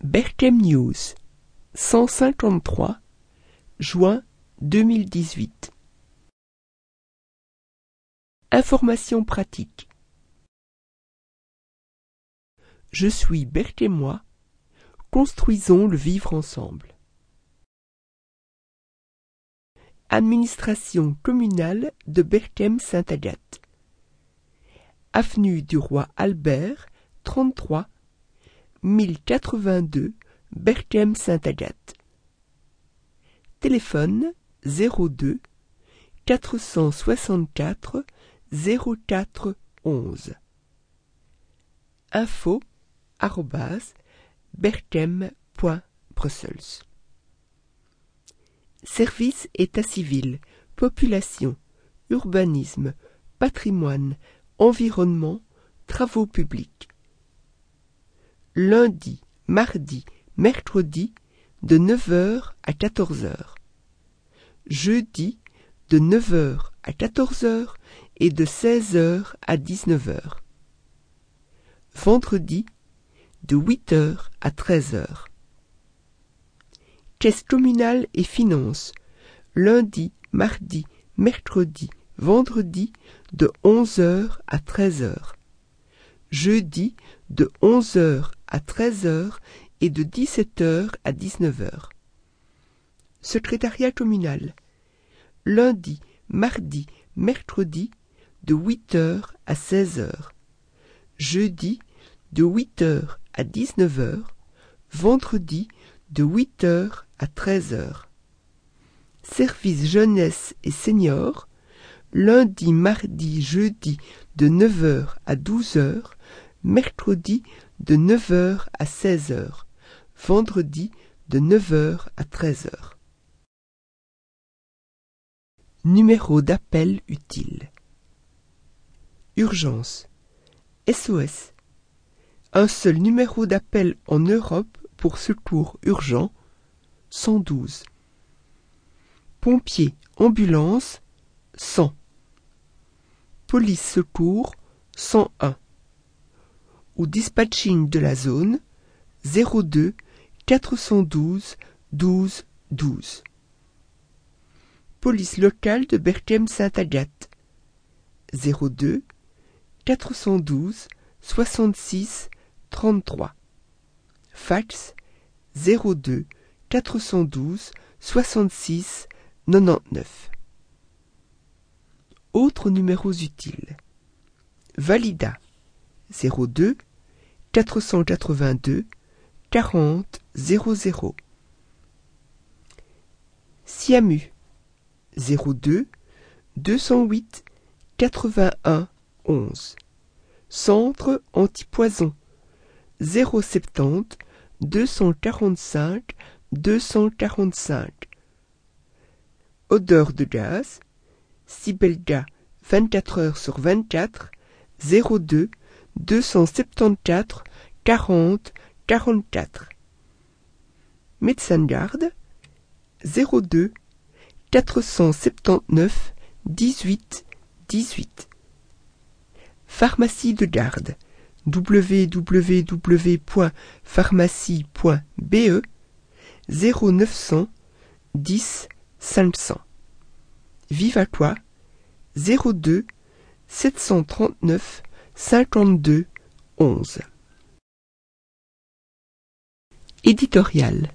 Berchem News, 153, juin 2018. Information pratique. Je suis berchemois, construisons le vivre ensemble. Administration communale de Berchem-Sainte-Agathe. Avenue du Roi Albert, 33, 1082, Berchem-Sainte-Agathe. Téléphone 02 464 04 11. Info @berchem.brussels. Service état civil, population, urbanisme, patrimoine, environnement, travaux publics. Lundi, mardi, mercredi, de 9h à 14h. Jeudi, de 9h à 14h et de 16h à 19h. Vendredi, de 8h à 13h. Caisse communale et finances, lundi, mardi, mercredi, vendredi, de 11h à 13h. Jeudi, de 11h à 13h et de 17h à 19h. Secrétariat communal, lundi, mardi, mercredi, de 8h à 16h. Jeudi, de 8h à 19h. Vendredi, de 8h à 13h. Service jeunesse et seniors, lundi, mardi, jeudi, de 9h à 12h. Mercredi, de 9h à 16h. Vendredi, de 9h à 13h. Numéro d'appel utile. Urgence. SOS. Un seul numéro d'appel en Europe pour secours urgent, 112. Pompiers, ambulance, 100. Police secours, 101. Ou dispatching de la zone, 02 412 12 12. Police locale de Berchem-Sainte-Agathe, 02 412 66 33. Fax 02 412 66 99. Autres numéros utiles. Valida 02 482 40 00. Siamu 02 208 81 11. Centre antipoison 070 245 245. Odeur de gaz Sibelga 24h/24 02 274 40 44. Médecin de garde 02 479 18 18. Pharmacie de garde www.pharmacie.be 0900 10 500. Vivatoire 02 739 52 11. Éditorial.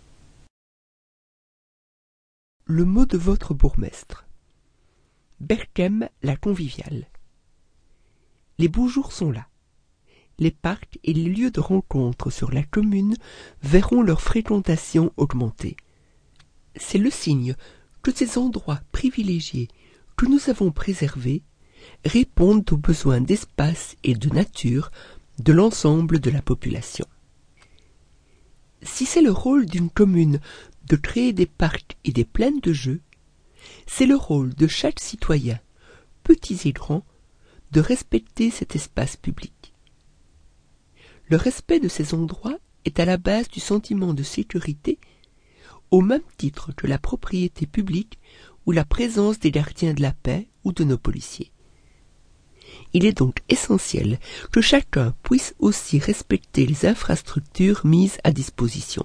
Le mot de votre bourgmestre. Berchem, la conviviale. Les beaux jours sont là. Les parcs et les lieux de rencontre sur la commune verront leur fréquentation augmenter. C'est le signe que ces endroits privilégiés que nous avons préservés répondent aux besoins d'espace et de nature de l'ensemble de la population. Si c'est le rôle d'une commune de créer des parcs et des plaines de jeux, c'est le rôle de chaque citoyen, petits et grands, de respecter cet espace public. Le respect de ces endroits est à la base du sentiment de sécurité, au même titre que la propriété publique ou la présence des gardiens de la paix ou de nos policiers. Il est donc essentiel que chacun puisse aussi respecter les infrastructures mises à disposition.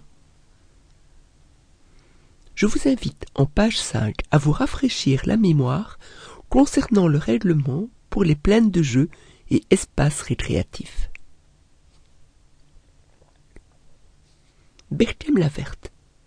Je vous invite en page 5 à vous rafraîchir la mémoire concernant le règlement pour les plaines de jeux et espaces récréatifs. Berchem-la-Verte.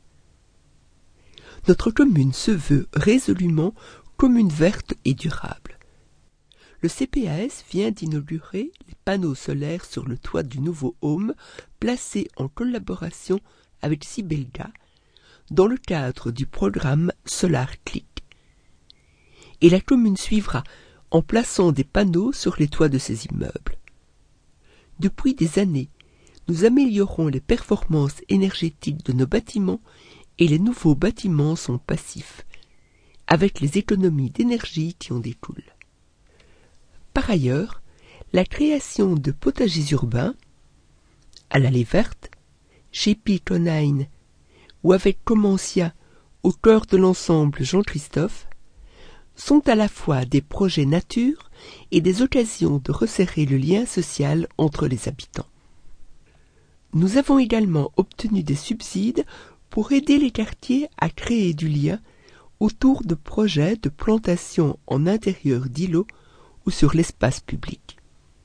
Notre commune se veut résolument commune verte et durable. Le CPAS vient d'inaugurer les panneaux solaires sur le toit du nouveau home, placé en collaboration avec Sibelga, dans le cadre du programme Solar Click. Et la commune suivra en plaçant des panneaux sur les toits de ces immeubles. Depuis des années, nous améliorons les performances énergétiques de nos bâtiments et les nouveaux bâtiments sont passifs, avec les économies d'énergie qui en découlent. Par ailleurs, la création de potagers urbains, à l'allée verte, chez Piconine ou avec Commencia au cœur de l'ensemble Jean-Christophe, sont à la fois des projets nature et des occasions de resserrer le lien social entre les habitants. Nous avons également obtenu des subsides pour aider les quartiers à créer du lien autour de projets de plantation en intérieur d'îlots ou sur l'espace public.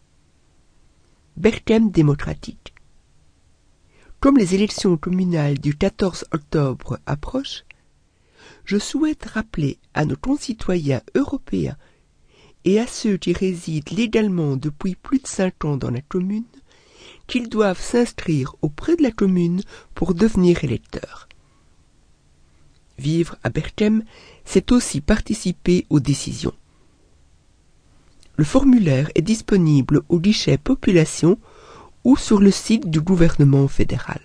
Berchem démocratique. Comme les élections communales du 14 octobre approchent, je souhaite rappeler à nos concitoyens européens et à ceux qui résident légalement depuis plus de 5 ans dans la commune qu'ils doivent s'inscrire auprès de la commune pour devenir électeurs. Vivre à Berchem, c'est aussi participer aux décisions. Le formulaire est disponible au guichet population ou sur le site du gouvernement fédéral.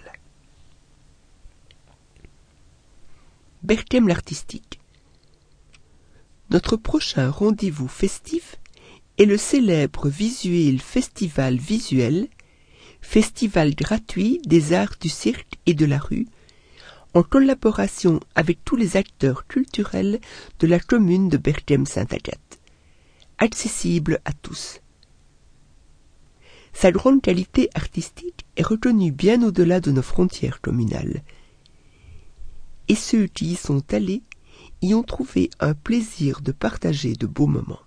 Berchem l'artistique. Notre prochain rendez-vous festif est le célèbre Visuel Festival Visuel, festival gratuit des arts du cirque et de la rue, en collaboration avec tous les acteurs culturels de la commune de Berchem-Sainte-Agathe, accessible à tous. Sa grande qualité artistique est reconnue bien au-delà de nos frontières communales. Et ceux qui y sont allés y ont trouvé un plaisir de partager de beaux moments.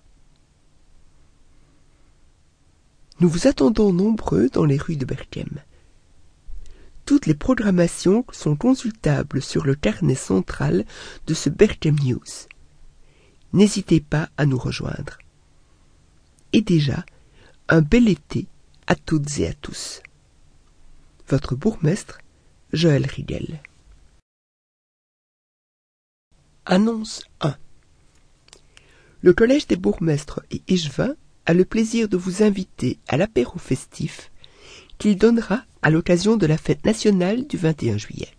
Nous vous attendons nombreux dans les rues de Berchem. Toutes les programmations sont consultables sur le carnet central de ce Berchem News. N'hésitez pas à nous rejoindre. Et déjà, un bel été à toutes et à tous. Votre bourgmestre, Joël Rigel. Annonce 1. Le Collège des bourgmestres et échevins a le plaisir de vous inviter à l'apéro festif qu'il donnera à l'occasion de la fête nationale du 21 juillet.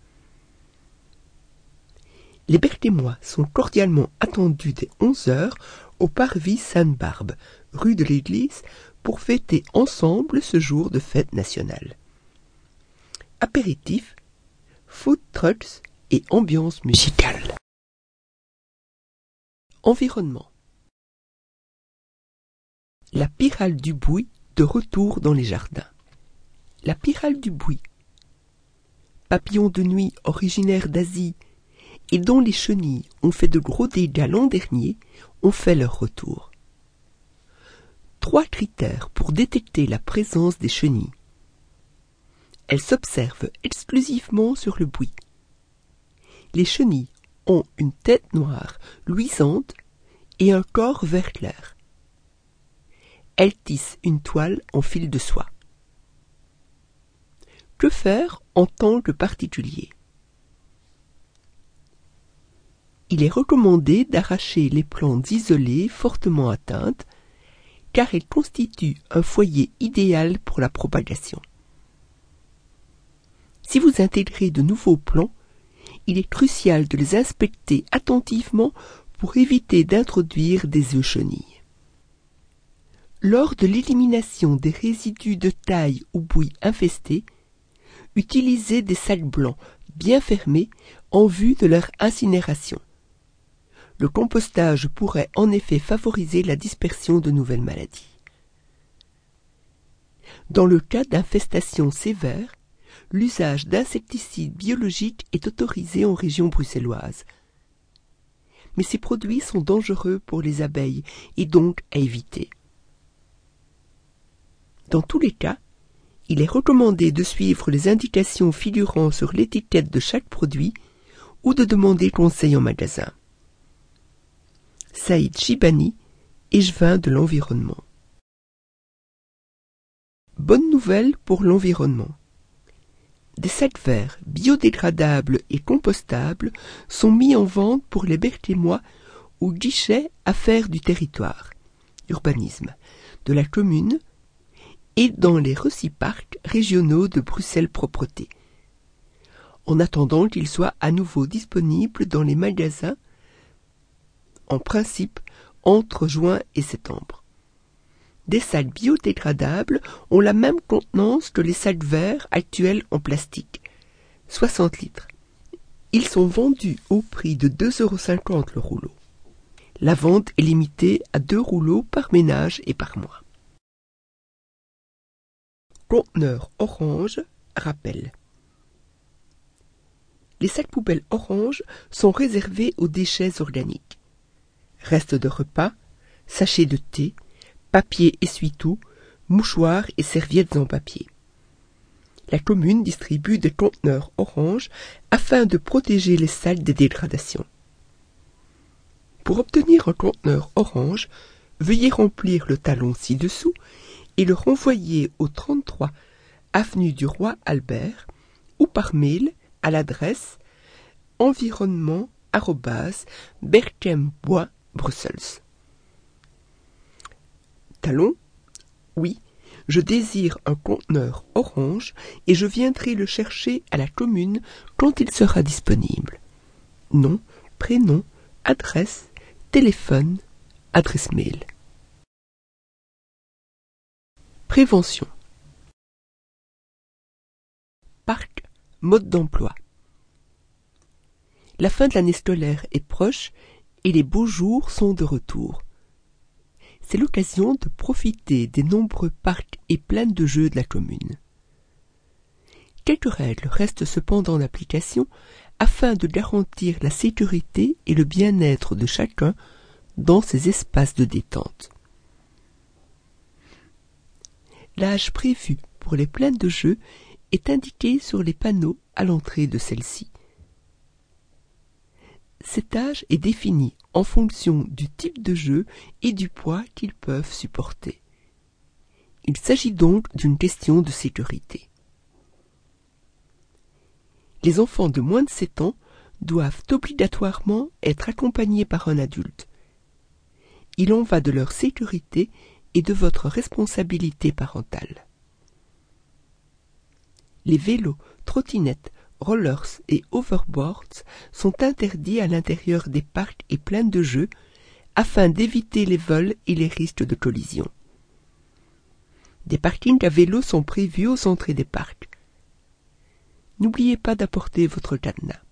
Les Berchemois sont cordialement attendus dès 11h au parvis Sainte-Barbe, rue de l'Église, pour fêter ensemble ce jour de fête nationale. Apéritifs, food trucks et ambiance musicale. Environnement. La pyrale du Bouy de retour dans les jardins. La pyrale du Bouy, papillon de nuit originaire d'Asie et dont les chenilles ont fait de gros dégâts l'an dernier, ont fait leur retour. 3 critères pour détecter la présence des chenilles. Elles s'observent exclusivement sur le Bouy. Les chenilles ont une tête noire luisante et un corps vert clair. Elles tissent une toile en fil de soie. Que faire en tant que particulier? Il est recommandé d'arracher les plantes isolées fortement atteintes, car elles constituent un foyer idéal pour la propagation. Si vous intégrez de nouveaux plants, il est crucial de les inspecter attentivement pour éviter d'introduire des œufs chenilles. Lors de l'élimination des résidus de taille ou bouillie infestés, utilisez des sacs blancs bien fermés en vue de leur incinération. Le compostage pourrait en effet favoriser la dispersion de nouvelles maladies. Dans le cas d'infestations sévères, l'usage d'insecticides biologiques est autorisé en région bruxelloise. Mais ces produits sont dangereux pour les abeilles et donc à éviter. Dans tous les cas, il est recommandé de suivre les indications figurant sur l'étiquette de chaque produit ou de demander conseil en magasin. Saïd Chibani, échevin de l'environnement. Bonne nouvelle pour l'environnement. Des sacs verts biodégradables et compostables sont mis en vente pour les Berthémois au guichet Affaires du territoire, urbanisme, de la commune et dans les reciparcs régionaux de Bruxelles Propreté, en attendant qu'ils soient à nouveau disponibles dans les magasins, en principe entre juin et septembre. Des sacs biodégradables ont la même contenance que les sacs verts actuels en plastique, 60 litres. Ils sont vendus au prix de 2,50 € le rouleau. La vente est limitée à 2 rouleaux par ménage et par mois. Conteneur orange, rappel. Les sacs poubelles orange sont réservés aux déchets organiques. Restes de repas, sachets de thé, papier essuie-tout, mouchoirs et serviettes en papier. La commune distribue des conteneurs orange afin de protéger les sacs des dégradations. Pour obtenir un conteneur orange, veuillez remplir le talon ci-dessous et le renvoyer au 33 avenue du Roi Albert ou par mail à l'adresse environnement@berchem.Brussels. Talon, oui, je désire un conteneur orange et je viendrai le chercher à la commune quand il sera disponible. Nom, prénom, adresse, téléphone, adresse mail. Prévention. Parc, mode d'emploi. La fin de l'année scolaire est proche et les beaux jours sont de retour. C'est l'occasion de profiter des nombreux parcs et plaines de jeux de la commune. Quelques règles restent cependant en application afin de garantir la sécurité et le bien-être de chacun dans ces espaces de détente. L'âge prévu pour les plaines de jeux est indiqué sur les panneaux à l'entrée de celles-ci. Cet âge est défini en fonction du type de jeu et du poids qu'ils peuvent supporter. Il s'agit donc d'une question de sécurité. Les enfants de moins de 7 ans doivent obligatoirement être accompagnés par un adulte. Il en va de leur sécurité et de votre responsabilité parentale. Les vélos, trottinettes, rollers et overboards sont interdits à l'intérieur des parcs et plaines de jeux afin d'éviter les vols et les risques de collision. Des parkings à vélos sont prévus aux entrées des parcs. N'oubliez pas d'apporter votre cadenas.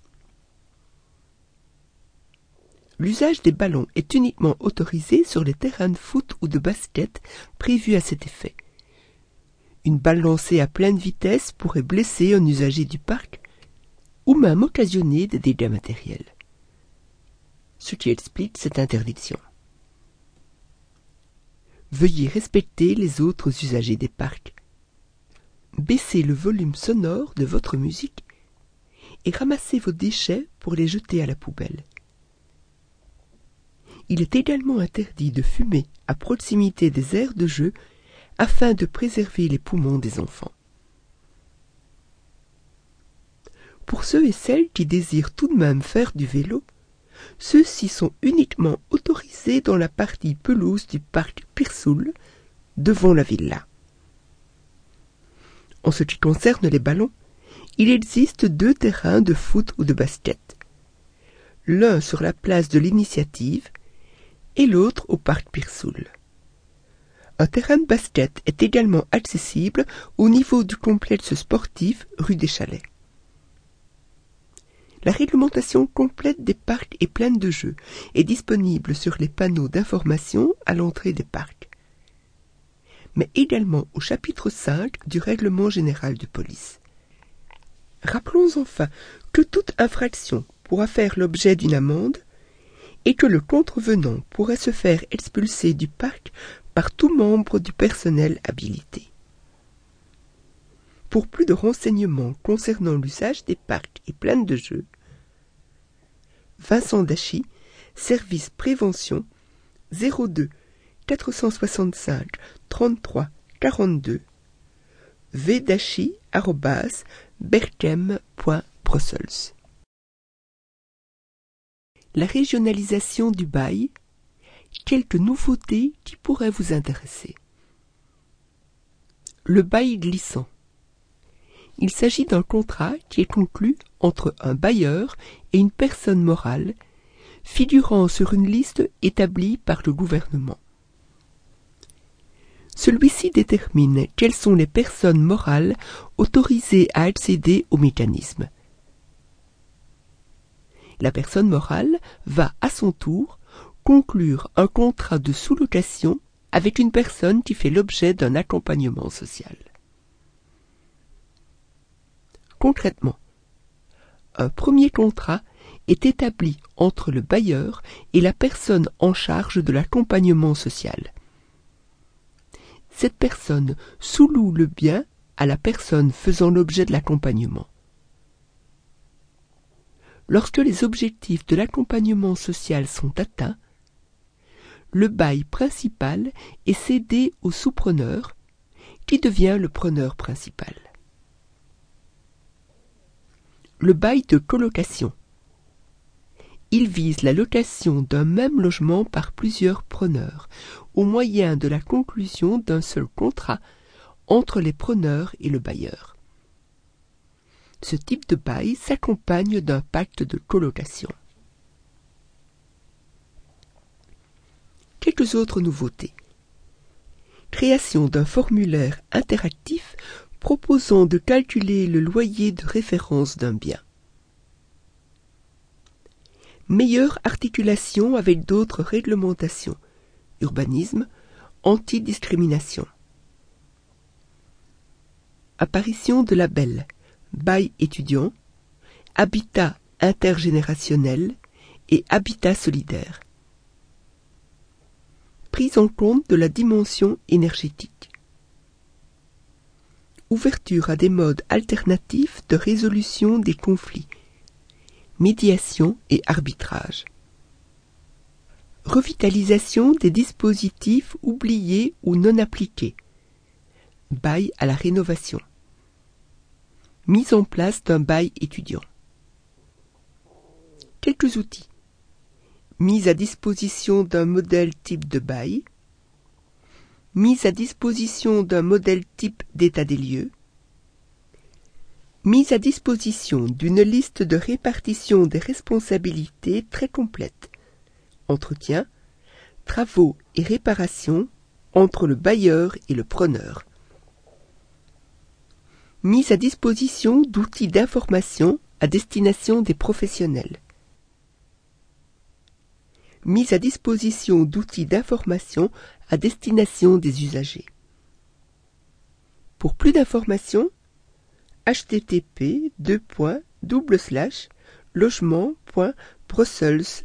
L'usage des ballons est uniquement autorisé sur les terrains de foot ou de basket prévus à cet effet. Une balle lancée à pleine vitesse pourrait blesser un usager du parc ou même occasionner des dégâts matériels. Ce qui explique cette interdiction. Veuillez respecter les autres usagers des parcs. Baissez le volume sonore de votre musique et ramassez vos déchets pour les jeter à la poubelle. Il est également interdit de fumer à proximité des aires de jeu afin de préserver les poumons des enfants. Pour ceux et celles qui désirent tout de même faire du vélo, ceux-ci sont uniquement autorisés dans la partie pelouse du parc Pirsoul, devant la villa. En ce qui concerne les ballons, il existe 2 terrains de foot ou de basket. L'un sur la place de l'Initiative et l'autre au parc Pirsoul. Un terrain de basket est également accessible au niveau du complexe sportif rue des Chalets. La réglementation complète des parcs et plaines de jeux est disponible sur les panneaux d'information à l'entrée des parcs. mais également au chapitre 5 du Règlement général de police. Rappelons enfin que toute infraction pourra faire l'objet d'une amende et que le contrevenant pourrait se faire expulser du parc par tout membre du personnel habilité. Pour plus de renseignements concernant l'usage des parcs et plaines de jeux, Vincent Dachy, service prévention 02 465 33 42 vdachy@berchem.brussels. La régionalisation du bail, quelques nouveautés qui pourraient vous intéresser. Le bail glissant. Il s'agit d'un contrat qui est conclu entre un bailleur et une personne morale, figurant sur une liste établie par le gouvernement. Celui-ci détermine quelles sont les personnes morales autorisées à accéder au mécanisme. La personne morale va à son tour conclure un contrat de sous-location avec une personne qui fait l'objet d'un accompagnement social. Concrètement, un premier contrat est établi entre le bailleur et la personne en charge de l'accompagnement social. Cette personne sous-loue le bien à la personne faisant l'objet de l'accompagnement. Lorsque les objectifs de l'accompagnement social sont atteints, le bail principal est cédé au sous-preneur, qui devient le preneur principal. Le bail de colocation. Il vise la location d'un même logement par plusieurs preneurs, au moyen de la conclusion d'un seul contrat entre les preneurs et le bailleur. Ce type de bail s'accompagne d'un pacte de colocation. Quelques autres nouveautés. Création d'un formulaire interactif proposant de calculer le loyer de référence d'un bien. Meilleure articulation avec d'autres réglementations, urbanisme, antidiscrimination. Apparition de labels, bail étudiant, habitat intergénérationnel et habitat solidaire. Prise en compte de la dimension énergétique. Ouverture à des modes alternatifs de résolution des conflits, médiation et arbitrage. Revitalisation des dispositifs oubliés ou non appliqués, bail à la rénovation. Mise en place d'un bail étudiant. Quelques outils. Mise à disposition d'un modèle type de bail. Mise à disposition d'un modèle type d'état des lieux. Mise à disposition d'une liste de répartition des responsabilités très complète. Entretien, travaux et réparations entre le bailleur et le preneur. Mise à disposition d'outils d'information à destination des professionnels. Mise à disposition d'outils d'information à destination des usagers. Pour plus d'informations, http://logement.brussels/.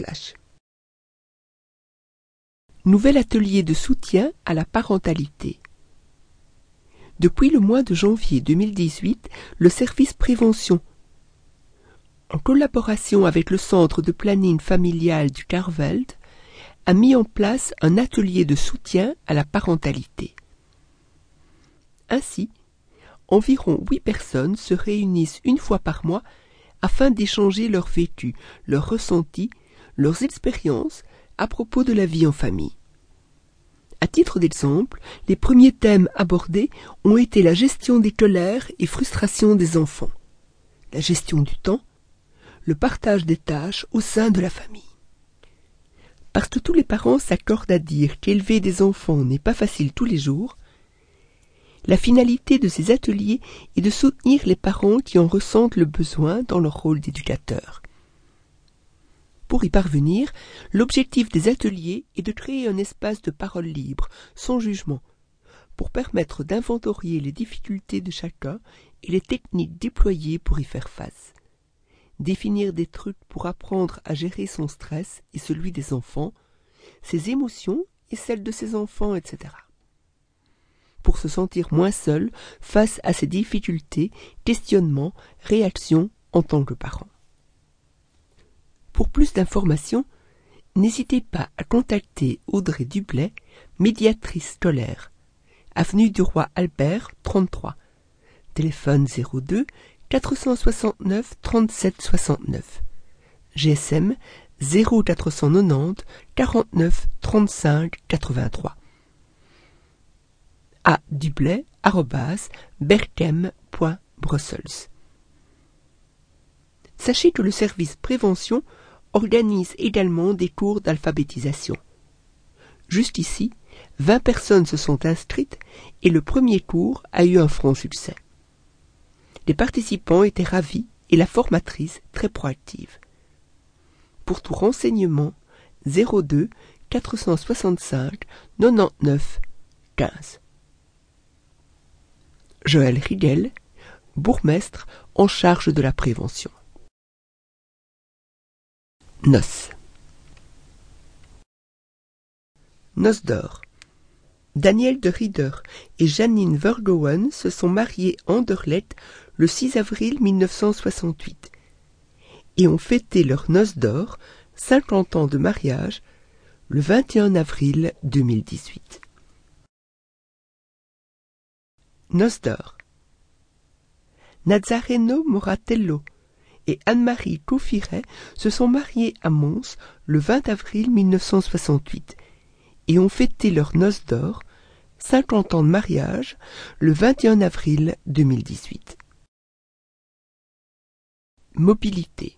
Nouvel atelier de soutien à la parentalité. Depuis le mois de janvier 2018, le service prévention, en collaboration avec le centre de planning familial du Carveld, a mis en place un atelier de soutien à la parentalité. Ainsi, environ 8 personnes se réunissent une fois par mois afin d'échanger leur vécu, leurs ressentis, leurs expériences à propos de la vie en famille. À titre d'exemple, les premiers thèmes abordés ont été la gestion des colères et frustrations des enfants, la gestion du temps, le partage des tâches au sein de la famille. Parce que tous les parents s'accordent à dire qu'élever des enfants n'est pas facile tous les jours, la finalité de ces ateliers est de soutenir les parents qui en ressentent le besoin dans leur rôle d'éducateur. Pour y parvenir, l'objectif des ateliers est de créer un espace de parole libre, sans jugement, pour permettre d'inventorier les difficultés de chacun et les techniques déployées pour y faire face. Définir des trucs pour apprendre à gérer son stress et celui des enfants, ses émotions et celles de ses enfants, etc. Pour se sentir moins seul face à ces difficultés, questionnements, réactions en tant que parent. Pour plus d'informations, n'hésitez pas à contacter Audrey Dublay, médiatrice scolaire, avenue du Roi Albert, 33, téléphone 02 469 37 69, GSM 0490 49 35 83, à dublay@berchem.brussels. Sachez que le service prévention organise également des cours d'alphabétisation. Juste ici, 20 personnes se sont inscrites et le premier cours a eu un franc succès. Les participants étaient ravis et la formatrice très proactive. Pour tout renseignement, 02 465 99 15. Joël Riedel, bourgmestre en charge de la prévention. Noces. Noces d'or. Daniel de Rieder et Janine Vergowen se sont mariés à Anderlecht le 6 avril 1968 et ont fêté leurs noces d'or, 50 ans de mariage, le 21 avril 2018. Noces d'or. Nazareno Moratello et Anne-Marie Coffiret se sont mariés à Mons le 20 avril 1968 et ont fêté leurs noces d'or, 50 ans de mariage, le 21 avril 2018. Mobilité.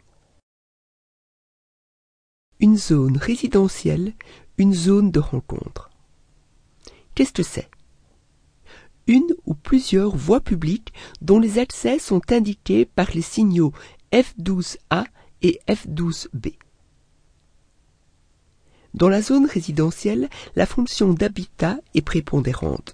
Une zone résidentielle, une zone de rencontre. Qu'est-ce que c'est ? Une ou plusieurs voies publiques dont les accès sont indiqués par les signaux F12A et F12B. Dans la zone résidentielle, la fonction d'habitat est prépondérante.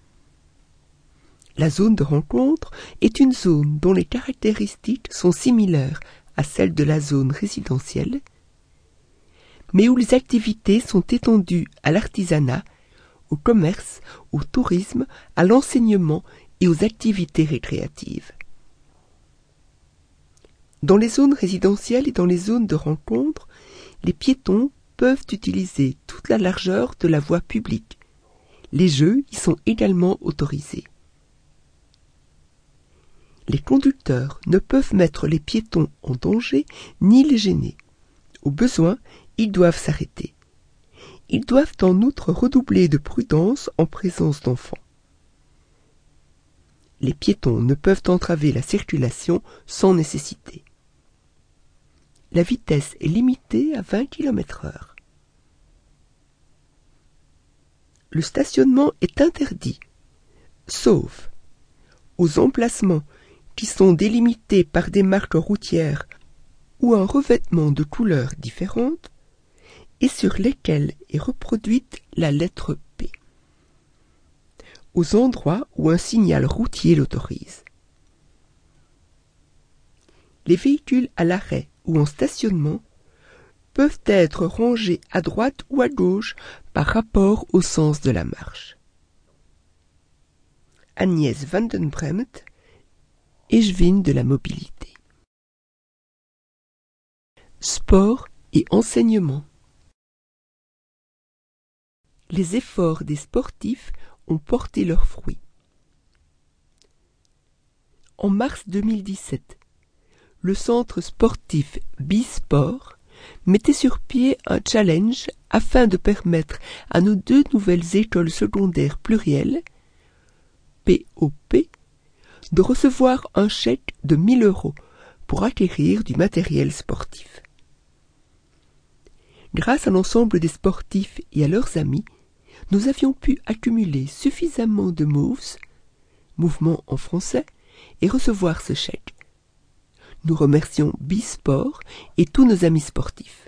La zone de rencontre est une zone dont les caractéristiques sont similaires à celles de la zone résidentielle, mais où les activités sont étendues à l'artisanat, au commerce, au tourisme, à l'enseignement et aux activités récréatives. Dans les zones résidentielles et dans les zones de rencontre, les piétons peuvent utiliser toute la largeur de la voie publique. Les jeux y sont également autorisés. Les conducteurs ne peuvent mettre les piétons en danger ni les gêner. Au besoin, ils doivent s'arrêter. Ils doivent en outre redoubler de prudence en présence d'enfants. Les piétons ne peuvent entraver la circulation sans nécessité. La vitesse est limitée à 20 km/h. Le stationnement est interdit, sauf aux emplacements qui sont délimités par des marques routières ou un revêtement de couleurs différentes et sur lesquels est reproduite la lettre P, aux endroits où un signal routier l'autorise. Les véhicules à l'arrêt ou en stationnement peuvent être rangés à droite ou à gauche par rapport au sens de la marche. Agnès van den Bremt, échevine de la mobilité. Sport et enseignement. Les efforts des sportifs ont porté leurs fruits. En mars 2017, le centre sportif Bisport mettait sur pied un challenge afin de permettre à nos 2 nouvelles écoles secondaires plurielles, POP, de recevoir un chèque de 1 000 € pour acquérir du matériel sportif. Grâce à l'ensemble des sportifs et à leurs amis, nous avions pu accumuler suffisamment de moves, mouvements en français, et recevoir ce chèque. Nous remercions Bisport et tous nos amis sportifs.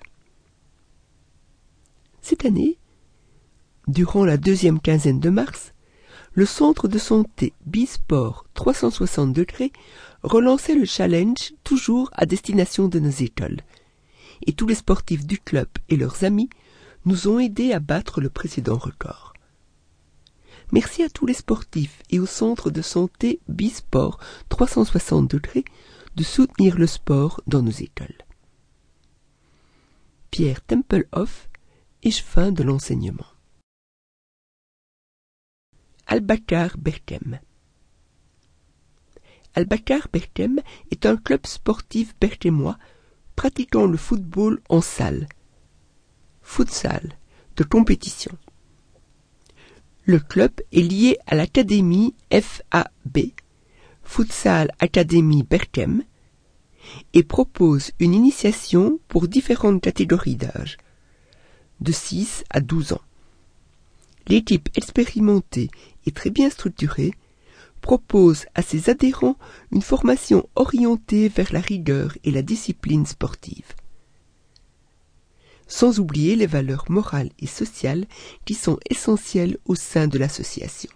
Cette année, durant la 2e quinzaine de mars, le centre de santé Bisport 360 degrés relançait le challenge toujours à destination de nos écoles. Et tous les sportifs du club et leurs amis nous ont aidés à battre le précédent record. Merci à tous les sportifs et au centre de santé Bisport 360 degrés de soutenir le sport dans nos écoles. Pierre Tempelhoff, échevin de l'enseignement. Al-Bakar Berkem. Al-Bakar Berkem est un club sportif berkemois pratiquant le football en salle, futsal, de compétition. Le club est lié à l'académie FAB, Futsal Academy Berkem, et propose une initiation pour différentes catégories d'âge, de 6 à 12 ans. L'équipe expérimentée et très bien structurée propose à ses adhérents une formation orientée vers la rigueur et la discipline sportive. Sans oublier les valeurs morales et sociales qui sont essentielles au sein de l'association.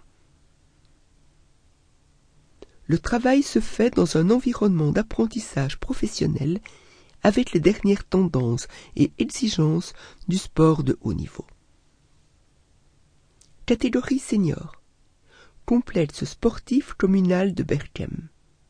Le travail se fait dans un environnement d'apprentissage professionnel avec les dernières tendances et exigences du sport de haut niveau. Catégorie senior. Complexe sportif communal de Berkem.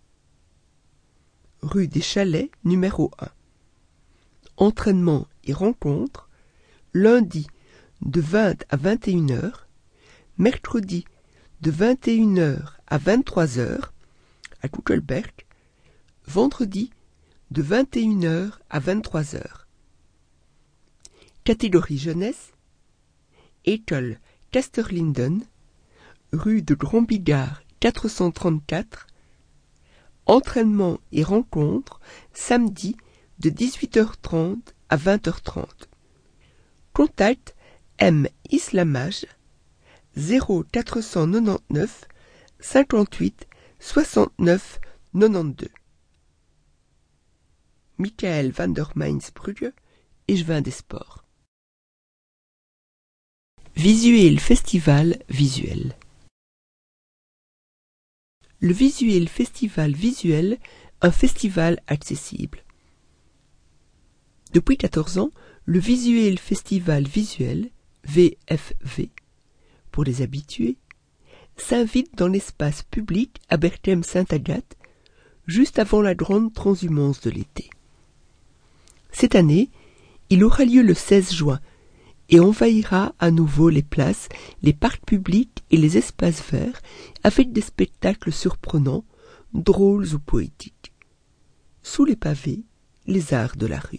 Rue des Chalets, numéro 1. Entraînement et rencontres, lundi de 20 à 21h, mercredi de 21h à 23h à Kuckelberg, vendredi de 21h à 23h. Catégorie jeunesse, école Casterlinden, rue de Grand Bigard 434, entraînement et rencontres, samedi de 18h30 à 20h30. Contact M. Islamage 0499 58 69 92. Michael van der Mainz-Brugge, échevin des sports. Visueel Festival visuel. Le Visueel Festival visuel, un festival accessible. Depuis 14 ans, le Visueel Festival visuel, VFV, pour les habitués, s'invite dans l'espace public à Berkem-Sainte-Agathe, juste avant la grande transhumance de l'été. Cette année, il aura lieu le 16 juin et envahira à nouveau les places, les parcs publics et les espaces verts avec des spectacles surprenants, drôles ou poétiques. Sous les pavés, les arts de la rue.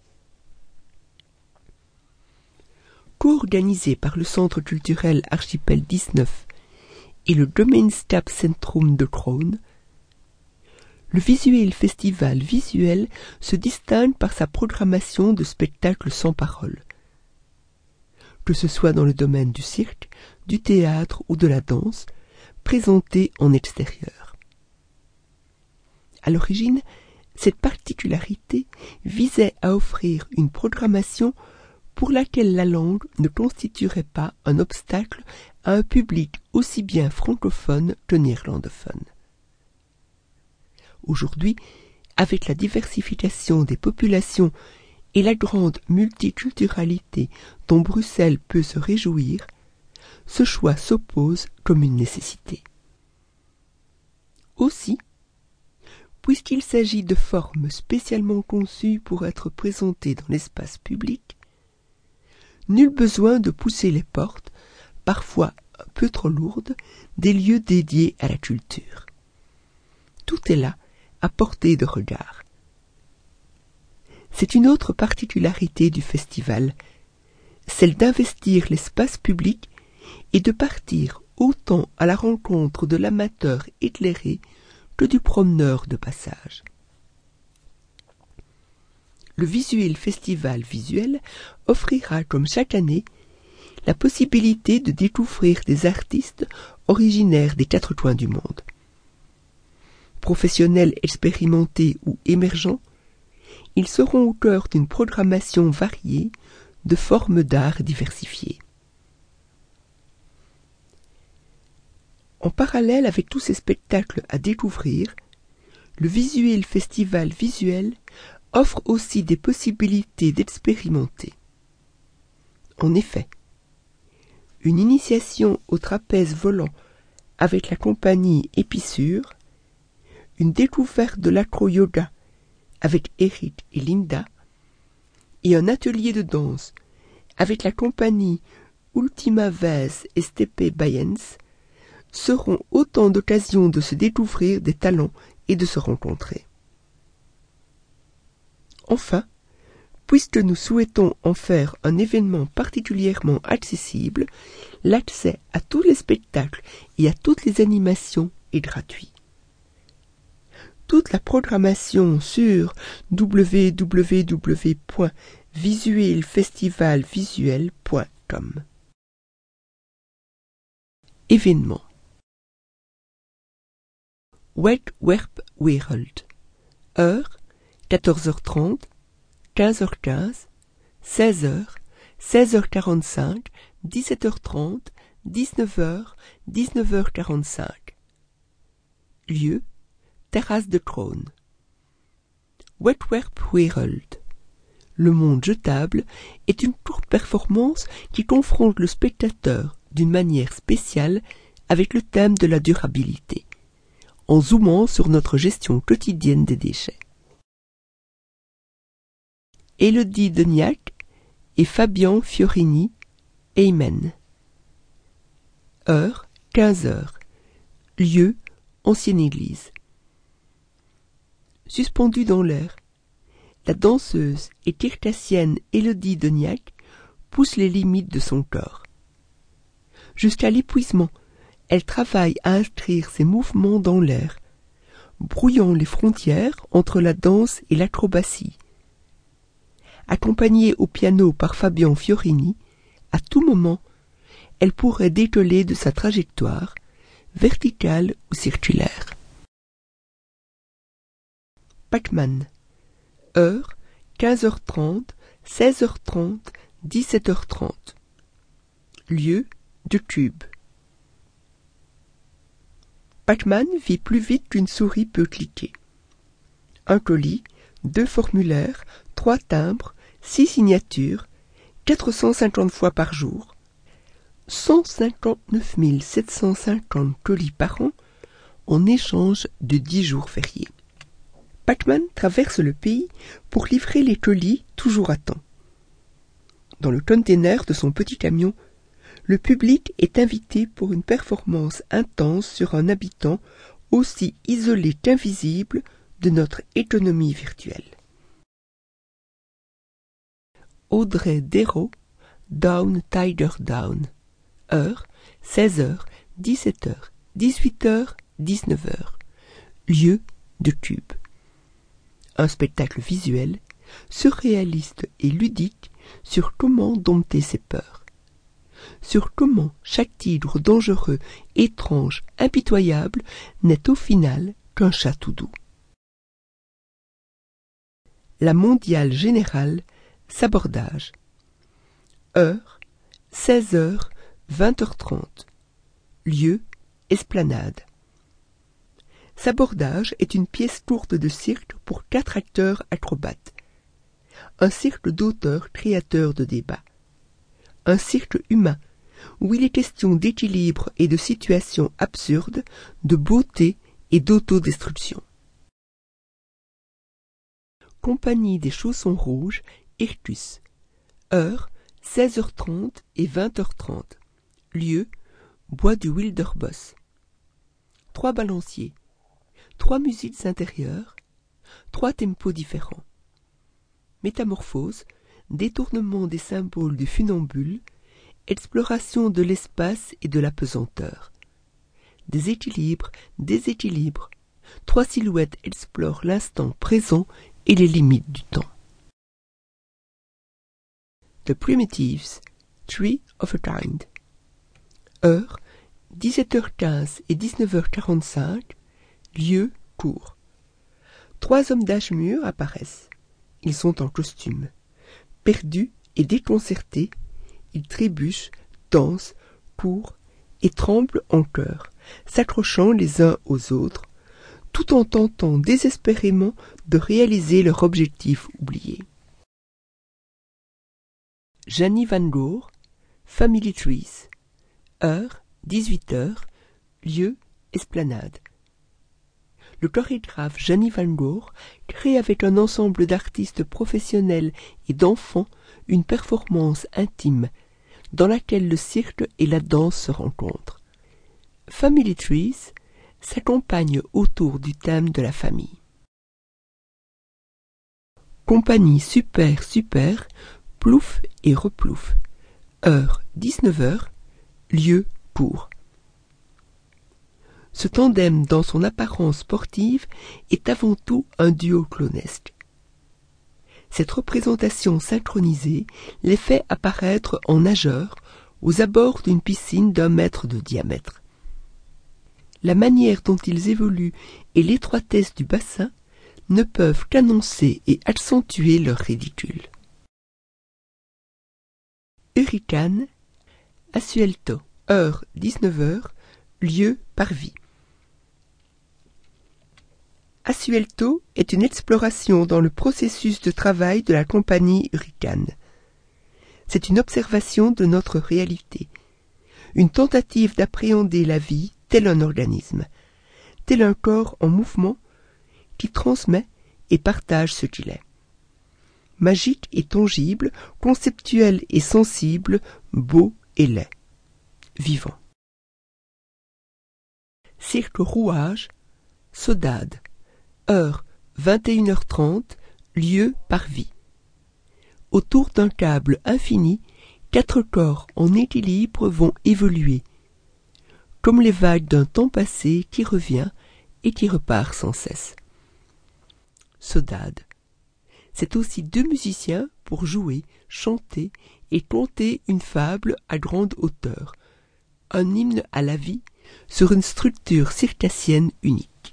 Co-organisé par le Centre culturel Archipel 19 et le Gemeenschapscentrum de Kroon, le Visueel Festival visuel se distingue par sa programmation de spectacles sans parole. Que ce soit dans le domaine du cirque, du théâtre ou de la danse, présentés en extérieur. À l'origine, cette particularité visait à offrir une programmation pour laquelle la langue ne constituerait pas un obstacle à un public aussi bien francophone que néerlandophone. Aujourd'hui, avec la diversification des populations et la grande multiculturalité dont Bruxelles peut se réjouir, ce choix s'oppose comme une nécessité. Aussi, puisqu'il s'agit de formes spécialement conçues pour être présentées dans l'espace public, nul besoin de pousser les portes, parfois un peu trop lourdes, des lieux dédiés à la culture. Tout est là, à portée de regard. C'est une autre particularité du festival, celle d'investir l'espace public et de partir autant à la rencontre de l'amateur éclairé que du promeneur de passage. Le Visueel Festival visuel offrira, comme chaque année, la possibilité de découvrir des artistes originaires des quatre coins du monde. Professionnels expérimentés ou émergents, ils seront au cœur d'une programmation variée de formes d'art diversifiées. En parallèle avec tous ces spectacles à découvrir, le Visueel Festival visuel offre aussi des possibilités d'expérimenter. En effet, une initiation au trapèze volant avec la compagnie Épissure, une découverte de l'acro-yoga avec Eric et Linda, et un atelier de danse avec la compagnie Ultima Vez et Steppe Bayens seront autant d'occasions de se découvrir des talents et de se rencontrer. Enfin, puisque nous souhaitons en faire un événement particulièrement accessible, l'accès à tous les spectacles et à toutes les animations est gratuit. Toute la programmation sur www.visuelfestivalvisuel.com. Événements. Wegwerp Wereld. Heure 14h30, 15h15, 16h, 16h45, 17h30, 19h, 19h45. Lieu Terrasse de Kroon. Wegwerp Wereld. Le monde jetable est une courte performance qui confronte le spectateur d'une manière spéciale avec le thème de la durabilité, en zoomant sur notre gestion quotidienne des déchets. Élodie Deniac et Fabian Fiorini, Amen. Heure 15h. Lieu Ancienne église. Suspendue dans l'air, la danseuse et circassienne Élodie Deniac pousse les limites de son corps. Jusqu'à l'épuisement, elle travaille à inscrire ses mouvements dans l'air, brouillant les frontières entre la danse et l'acrobatie. Accompagnée au piano par Fabian Fiorini, à tout moment, elle pourrait décoller de sa trajectoire, verticale ou circulaire. Pac-Man. Heure 15h30, 16h30, 17h30. Lieu de cube. Pac-Man vit plus vite qu'une souris peut cliquer. Un colis, 2 formulaires, 3 timbres, 6 signatures, 450 fois par jour, 159 750 colis par an en échange de 10 jours fériés. Pac-Man traverse le pays pour livrer les colis toujours à temps. Dans le container de son petit camion, le public est invité pour une performance intense sur un habitant aussi isolé qu'invisible de notre économie virtuelle. Audrey Dérault, Down Tiger Down. Heure 16h, 17h, 18h, 19h. Lieu de cube. Un spectacle visuel, surréaliste et ludique sur comment dompter ses peurs. Sur comment chaque tigre dangereux, étrange, impitoyable n'est au final qu'un chat tout doux. La mondiale générale Sabordage. Heure 16h, 20h30. Lieu Esplanade. Sabordage est une pièce courte de cirque pour 4 acteurs acrobates. Un cirque d'auteurs créateurs de débats. Un cirque humain, où il est question d'équilibre et de situations absurdes, de beauté et d'autodestruction. Compagnie des Chaussons Rouges, Irtus. Heure 16h30 et 20h30. Lieu Bois du Wilderbos. 3 balanciers. 3 musiques intérieures. 3 tempos différents. Métamorphose, détournement des symboles du funambule, exploration de l'espace et de la pesanteur. Déséquilibre, déséquilibre. 3 silhouettes explorent l'instant présent et les limites du temps. The Primitives, Three of a Kind. Heure 17h15 et 19h45. Lieu court. 3 hommes d'âge mûr apparaissent. Ils sont en costume. Perdus et déconcertés, ils trébuchent, dansent, courent et tremblent en chœur, s'accrochant les uns aux autres, tout en tentant désespérément de réaliser leur objectif oublié. Jannie Van Goor, Family Trees. Heure, 18h. Lieu, Esplanade. Le chorégraphe Jannie Van Goor crée avec un ensemble d'artistes professionnels et d'enfants une performance intime dans laquelle le cirque et la danse se rencontrent. Family Trees s'accompagne autour du thème de la famille. Compagnie super super, plouf et replouf. Heure 19h, lieu court. Ce tandem dans son apparence sportive est avant tout un duo clownesque. Cette représentation synchronisée les fait apparaître en nageurs aux abords d'une piscine d'1 mètre de diamètre. La manière dont ils évoluent et l'étroitesse du bassin ne peuvent qu'annoncer et accentuer leur ridicule. Hurricane, Asuelto, heure 19h, lieu Parvis. Asuelto est une exploration dans le processus de travail de la compagnie Hurricane. C'est une observation de notre réalité, une tentative d'appréhender la vie tel un organisme, tel un corps en mouvement qui transmet et partage ce qu'il est. Magique et tangible, conceptuel et sensible, beau et laid, vivant. Cirque Rouage, Saudade, heure 21h30, lieu Parvis. Autour d'un câble infini, 4 corps en équilibre vont évoluer, comme les vagues d'un temps passé qui revient et qui repart sans cesse. Saudade. C'est aussi 2 musiciens pour jouer, chanter et conter une fable à grande hauteur, un hymne à la vie sur une structure circassienne unique.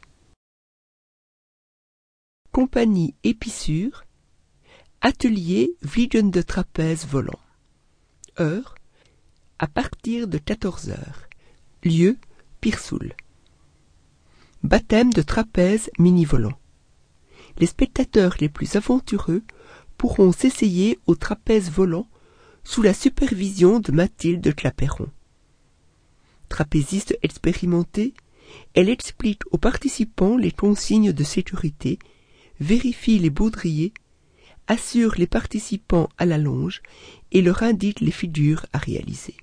Compagnie Épissure, atelier Vliegende trapèze volant. Heure, à partir de 14h. Lieu, Pirsoul. Baptême de trapèze mini-volant. Les spectateurs les plus aventureux pourront s'essayer au trapèze volant sous la supervision de Mathilde Clapeyron. Trapéziste expérimentée, elle explique aux participants les consignes de sécurité, vérifie les baudriers, assure les participants à la longe et leur indique les figures à réaliser.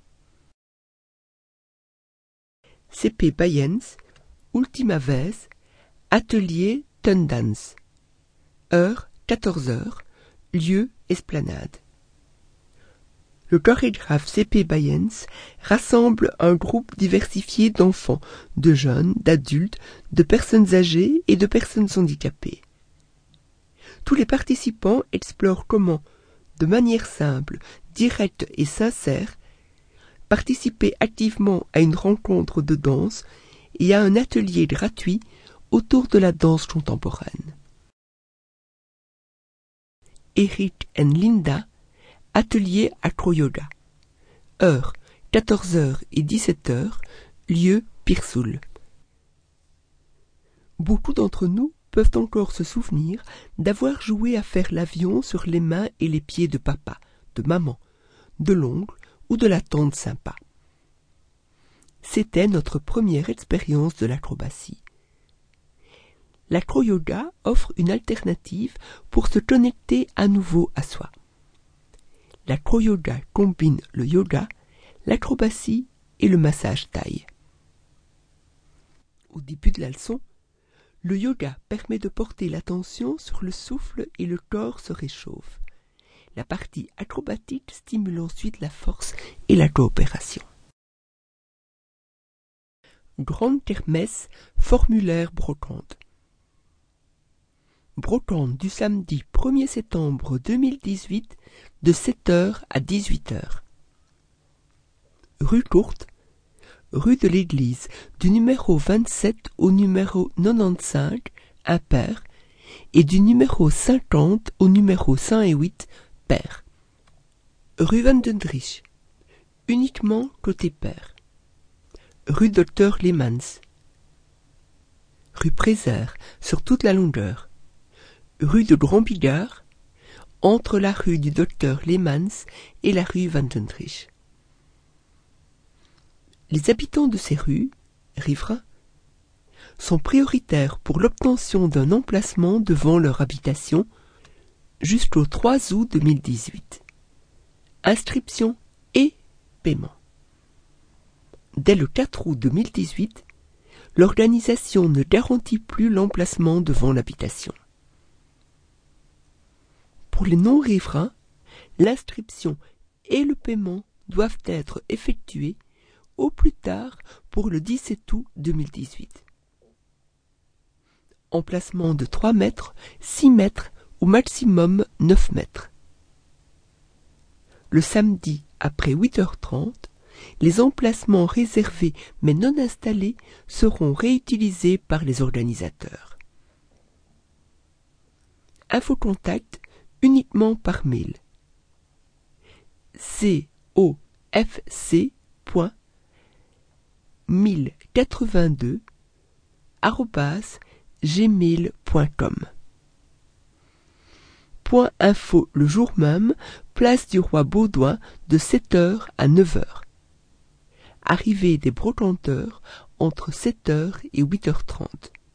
CP Bayens, Ultima Vez, atelier Tundance. Heure 14h, lieu Esplanade. Le chorégraphe CP Bayens rassemble un groupe diversifié d'enfants, de jeunes, d'adultes, de personnes âgées et de personnes handicapées. Tous les participants explorent comment, de manière simple, directe et sincère, participer activement à une rencontre de danse et à un atelier gratuit autour de la danse contemporaine. Eric et Linda, atelier acro-yoga. Heure 14h et 17h, lieu Pirsoul. Beaucoup d'entre nous peuvent encore se souvenir d'avoir joué à faire l'avion sur les mains et les pieds de papa, de maman, de l'oncle ou de la tante sympa. C'était notre première expérience de l'acrobatie. L'acro-yoga offre une alternative pour se connecter à nouveau à soi. L'acro-yoga combine le yoga, l'acrobatie et le massage thaï. Au début de la leçon, le yoga permet de porter l'attention sur le souffle et le corps se réchauffe. La partie acrobatique stimule ensuite la force et la coopération. Grande kermesse, formulaire brocante. Brocante du samedi 1er septembre 2018 de 7h à 18h. Rue Courte, rue de l'Église, du numéro 27 au numéro 95, impair, et du numéro 50 au numéro 108, pair. Rue Van den Driesch, uniquement côté pair. rue Dr Leemans, rue Prézère sur toute la longueur, rue de Grand Bigard, entre la rue du Dr Leemans et la rue Van Dendrich. Les habitants de ces rues, riverains, sont prioritaires pour l'obtention d'un emplacement devant leur habitation jusqu'au 3 août 2018. Inscription et paiement. Dès le 4 août 2018, l'organisation ne garantit plus l'emplacement devant l'habitation. Pour les non-riverains, l'inscription et le paiement doivent être effectués au plus tard pour le 17 août 2018. Emplacement de 3 mètres, 6 mètres ou maximum 9 mètres. Le samedi, après 8h30, les emplacements réservés mais non installés seront réutilisés par les organisateurs. Info contact uniquement par mail. cofc.1082@gmail.com. Point info le jour même, place du Roi Baudouin de 7h à 9h. Arrivée des brocanteurs entre 7h et 8h30.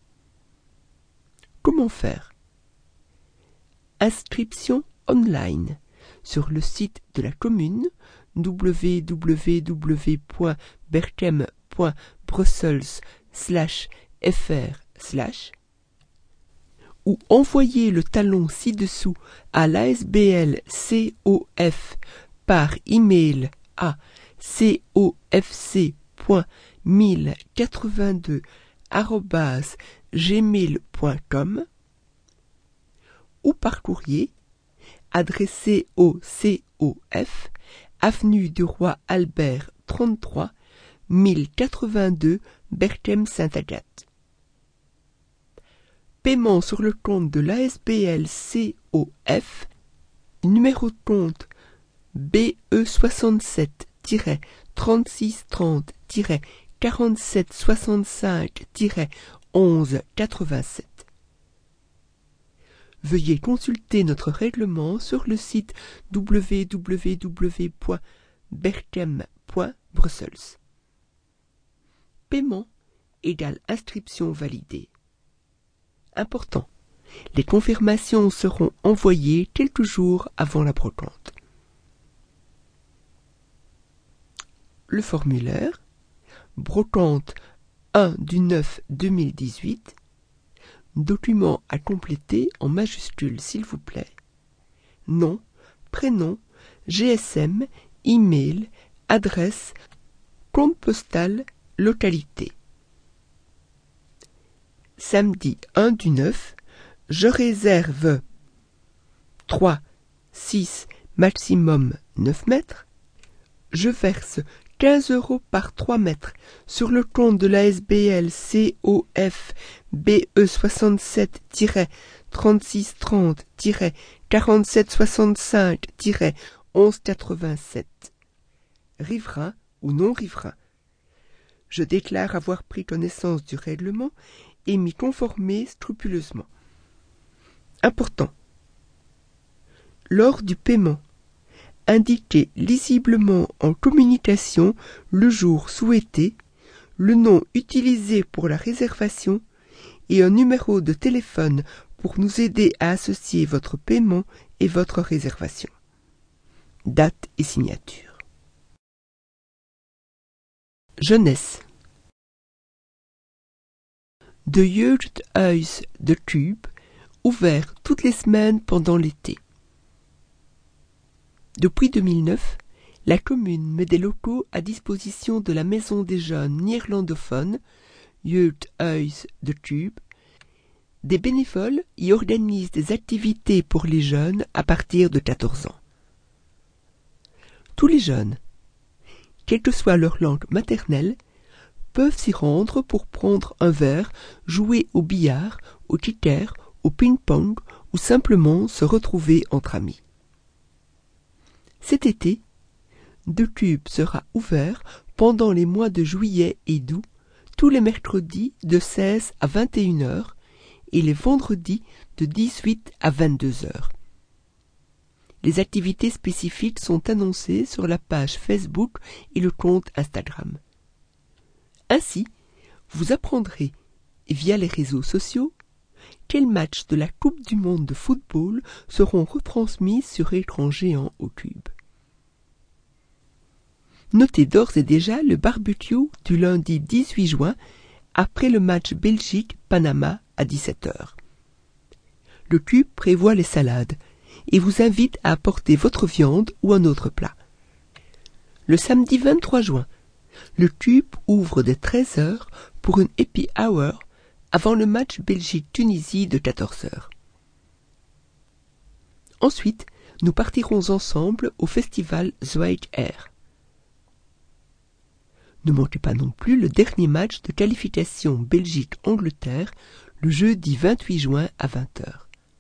Comment faire? Inscription online sur le site de la commune www.berchem.brussels/fr/ ou envoyer le talon ci-dessous à l'ASBL COF par email à cofc.1082@gmail.com ou par courrier adressé au COF, avenue du Roi Albert 33, 1082 Berchem-Sainte-Agathe. Paiement sur le compte de l'ASBL COF, numéro de compte BE67-30-4765-1187. Veuillez consulter notre règlement sur le site www.berchem.brussels. Paiement égale inscription validée. Important, les confirmations seront envoyées quelques jours avant la brocante. Le formulaire, brocante 1/9/2018, document à compléter en majuscules s'il vous plaît. Nom, prénom, GSM, email, adresse, compte postal, localité. Samedi 1/9, je réserve 3, 6, maximum 9 mètres. Je verse 15 € par 3 mètres sur le compte de l'ASBL COF BE67-3630-4765-1187. Riverain ou non riverain. Je déclare avoir pris connaissance du règlement et m'y conformer scrupuleusement. Important. Lors du paiement, indiquez lisiblement en communication le jour souhaité, le nom utilisé pour la réservation et un numéro de téléphone pour nous aider à associer votre paiement et votre réservation. Date et signature. Jeunesse. De Jeugdhuis de Tube, ouvert toutes les semaines pendant l'été. Depuis 2009, la commune met des locaux à disposition de la Maison des jeunes néerlandophones, Jeugdhuis de Tube. Des bénévoles y organisent des activités pour les jeunes à partir de 14 ans. Tous les jeunes, quelle que soit leur langue maternelle, peuvent s'y rendre pour prendre un verre, jouer au billard, au kicker, au ping-pong ou simplement se retrouver entre amis. Cet été, De Tube sera ouvert pendant les mois de juillet et d'août, tous les mercredis de 16 à 21 heures et les vendredis de 18 à 22 heures. Les activités spécifiques sont annoncées sur la page Facebook et le compte Instagram. Ainsi, vous apprendrez, via les réseaux sociaux, quels matchs de la Coupe du monde de football seront retransmis sur écran géant au cube. Notez d'ores et déjà le barbecue du lundi 18 juin après le match Belgique-Panama à 17 h. Le cube prévoit les salades et vous invite à apporter votre viande ou un autre plat. Le samedi 23 juin, le cube ouvre dès 13 h pour une happy hour avant le match Belgique-Tunisie de 14 h. Ensuite, nous partirons ensemble au festival Zweig Air. Ne manquez pas non plus le dernier match de qualification Belgique-Angleterre le jeudi 28 juin à 20 h.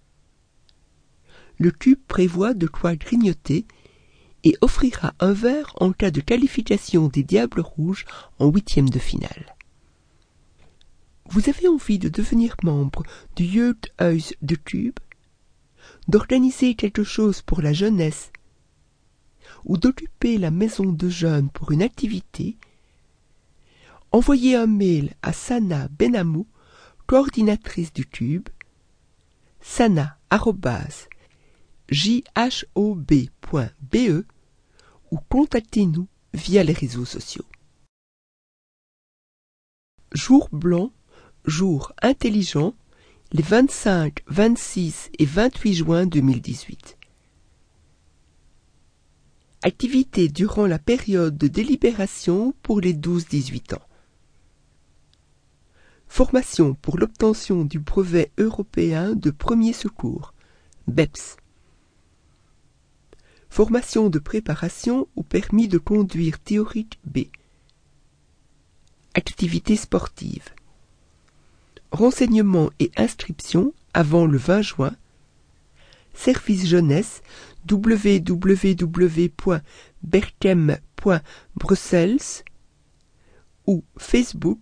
Le cube prévoit de quoi grignoter et offrira un verre en cas de qualification des Diables Rouges en 8e de finale. Vous avez envie de devenir membre du Jeugdhuis de Cube, d'organiser quelque chose pour la jeunesse ou d'occuper la maison de jeunes pour une activité? Envoyez un mail à Sana Benamou, coordinatrice du Cube, sana@jhob.be ou contactez-nous via les réseaux sociaux. Jour blanc, jour intelligent, les 25, 26 et 28 juin 2018. Activité durant la période de délibération pour les 12-18 ans. Formation pour l'obtention du brevet européen de premier secours, BEPS. Formation de préparation au permis de conduire théorique B. Activités sportives. Renseignements et inscriptions avant le 20 juin. Service jeunesse www.berchem.brussels ou Facebook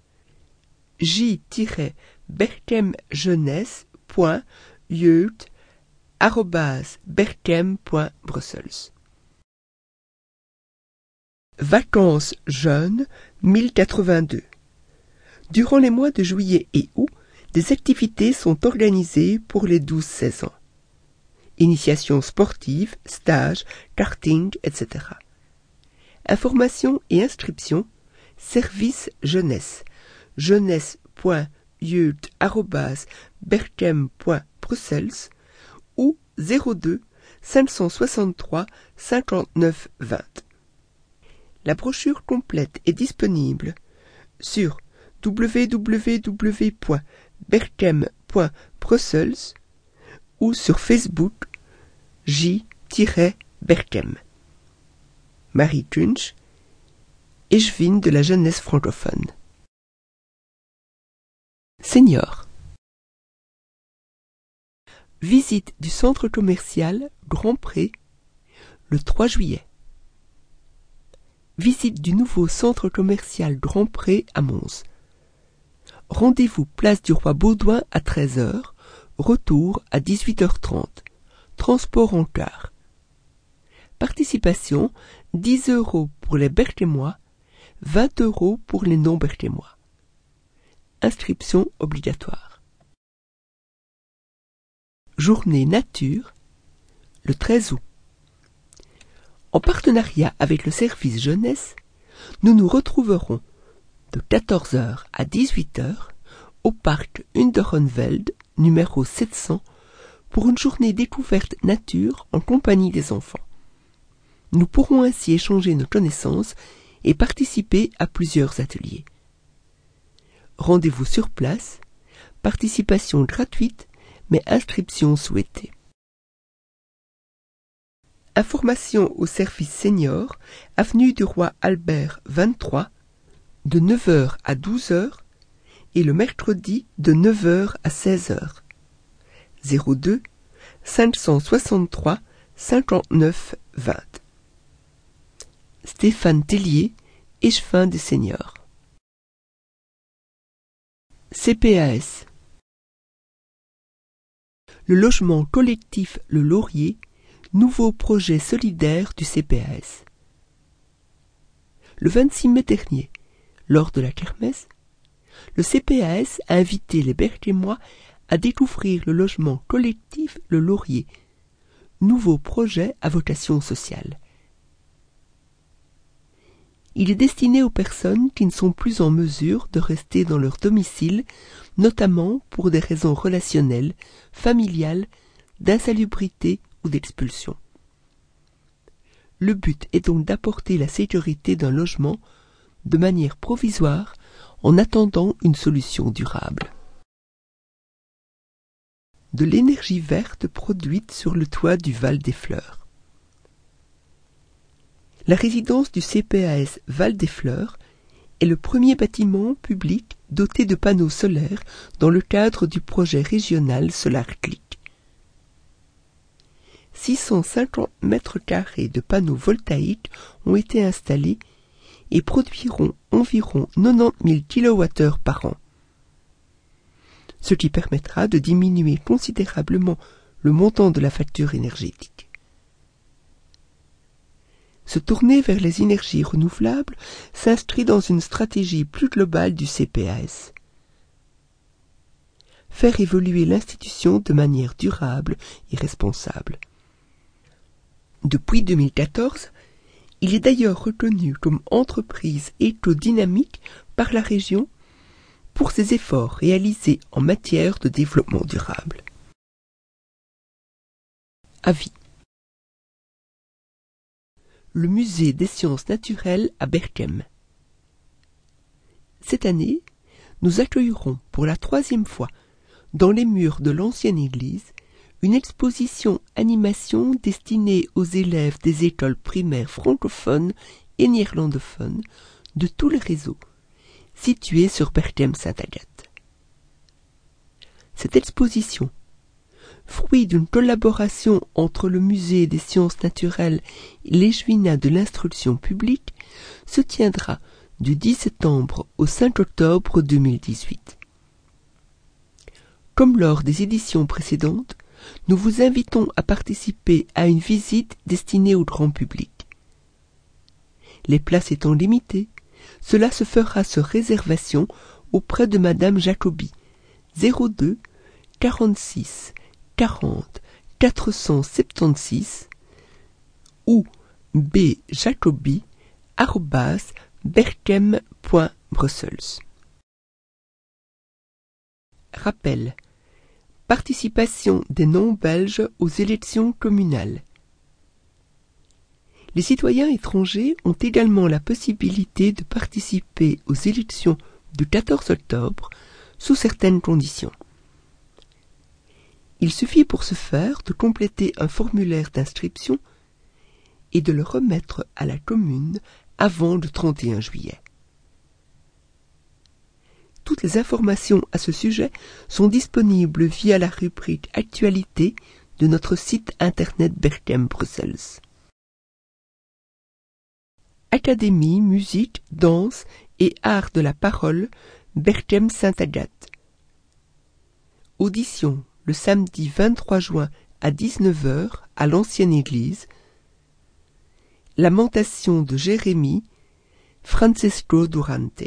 j-jeugd@berchem.brussels. Vacances jeunes 1082. Durant les mois de juillet et août, des activités sont organisées pour les 12-16 ans. Initiation sportive, stages, karting, etc. Informations et inscriptions, service jeunesse, jeunesse.jeugd@berchem.brussels ou 02 563 59 20. La brochure complète est disponible sur www.berchem.brussels ou sur Facebook J-Berchem. Marie Kunsch, échevine de la jeunesse francophone. Senior. Visite du centre commercial Grand Pré le 3 juillet. Visite du nouveau centre commercial Grand Pré à Mons. Rendez-vous place du Roi Baudouin à 13 h, retour à 18 h 30. Transport en car. Participation 10 € pour les Berchémois, 20 € pour les non-Berchémois. Inscription obligatoire. Journée nature, le 13 août. En partenariat avec le service jeunesse, nous nous retrouverons de 14 h à 18 h au parc Unterenveld, numéro 700, pour une journée découverte nature en compagnie des enfants. Nous pourrons ainsi échanger nos connaissances et participer à plusieurs ateliers. Rendez-vous sur place, participation gratuite, mais inscription souhaitée. Information au service senior, avenue du Roi Albert 23, de 9 h à 12 h et le mercredi de 9 h à 16 h. 02 563 59 20. Stéphane Tellier, échevin des seniors. CPAS. Le logement collectif Le Laurier, nouveau projet solidaire du CPAS. Le 26 mai dernier, lors de la kermesse, le CPAS a invité les Berthémois à découvrir le logement collectif Le Laurier, nouveau projet à vocation sociale. Il est destiné aux personnes qui ne sont plus en mesure de rester dans leur domicile, notamment pour des raisons relationnelles, familiales, d'insalubrité ou d'expulsion. Le but est donc d'apporter la sécurité d'un logement de manière provisoire en attendant une solution durable. De l'énergie verte produite sur le toit du Val des Fleurs. La résidence du CPAS Val des Fleurs est le premier bâtiment public doté de panneaux solaires dans le cadre du projet régional SolarClick. 650 mètres carrés de panneaux voltaïques ont été installés et produiront environ 90 000 kWh par an, ce qui permettra de diminuer considérablement le montant de la facture énergétique. Se tourner vers les énergies renouvelables s'inscrit dans une stratégie plus globale du CPAS. Faire évoluer l'institution de manière durable et responsable. Depuis 2014, il est d'ailleurs reconnu comme entreprise éco-dynamique par la région pour ses efforts réalisés en matière de développement durable. Avis. Le musée des sciences naturelles à Berchem. Cette année, nous accueillerons pour la 3e fois, dans les murs de l'ancienne église, une exposition animation destinée aux élèves des écoles primaires francophones et néerlandophones de tout le réseau, situé sur Berchem-Sainte-Agathe. Cette exposition, fruit d'une collaboration entre le Musée des sciences naturelles et l'Échevina de l'instruction publique, se tiendra du 10 septembre au 5 octobre 2018. Comme lors des éditions précédentes, nous vous invitons à participer à une visite destinée au grand public. Les places étant limitées, cela se fera sur réservation auprès de Madame Jacobi, 02 46 40 476 ou bjacobi@berchem.brussels. Rappel. Participation des non-belges aux élections communales. Les citoyens étrangers ont également la possibilité de participer aux élections du 14 octobre sous certaines conditions. Il suffit pour ce faire de compléter un formulaire d'inscription et de le remettre à la commune avant le 31 juillet. Toutes les informations à ce sujet sont disponibles via la rubrique Actualité de notre site internet Berchem Bruxelles. Académie musique, danse et art de la parole Berchem Sainte-Agathe. Audition le samedi 23 juin à 19 h à l'ancienne église. Lamentation de Jérémie, Francesco Durante.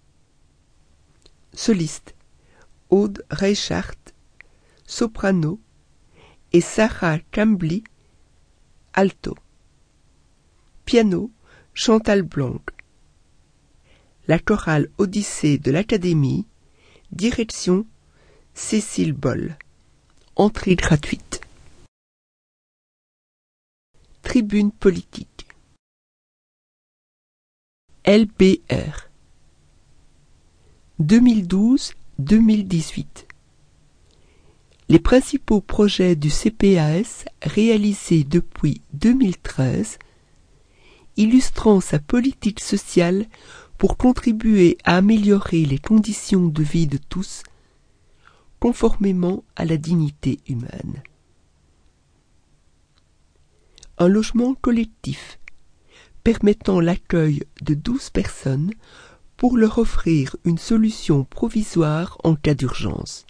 Soliste, Aude Reichhardt, soprano, et Sarah Cambly, alto. Piano, Chantal Blanc. La chorale Odyssée de l'Académie, direction Cécile Boll. Entrée gratuite. Tribune politique. LBR 2012-2018. Les principaux projets du CPAS réalisés depuis 2013, illustrant sa politique sociale pour contribuer à améliorer les conditions de vie de tous, conformément à la dignité humaine. Un logement collectif permettant l'accueil de 12 personnes pour leur offrir une solution provisoire en cas d'urgence.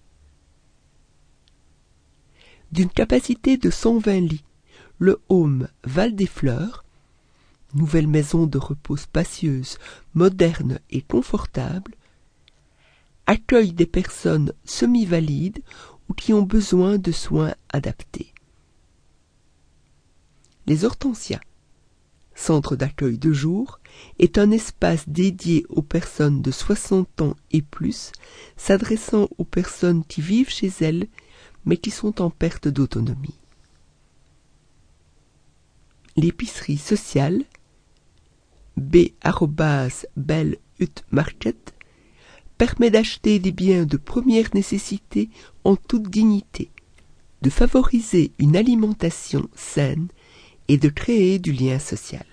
D'une capacité de 120 lits, le home Val des Fleurs, nouvelle maison de repos spacieuse, moderne et confortable, accueille des personnes semi-valides ou qui ont besoin de soins adaptés. Les Hortensias, centre d'accueil de jour, est un espace dédié aux personnes de 60 ans et plus, s'adressant aux personnes qui vivent chez elles, mais qui sont en perte d'autonomie. L'épicerie sociale, B@Belle Hut Market, permet d'acheter des biens de première nécessité en toute dignité, de favoriser une alimentation saine et de créer du lien social.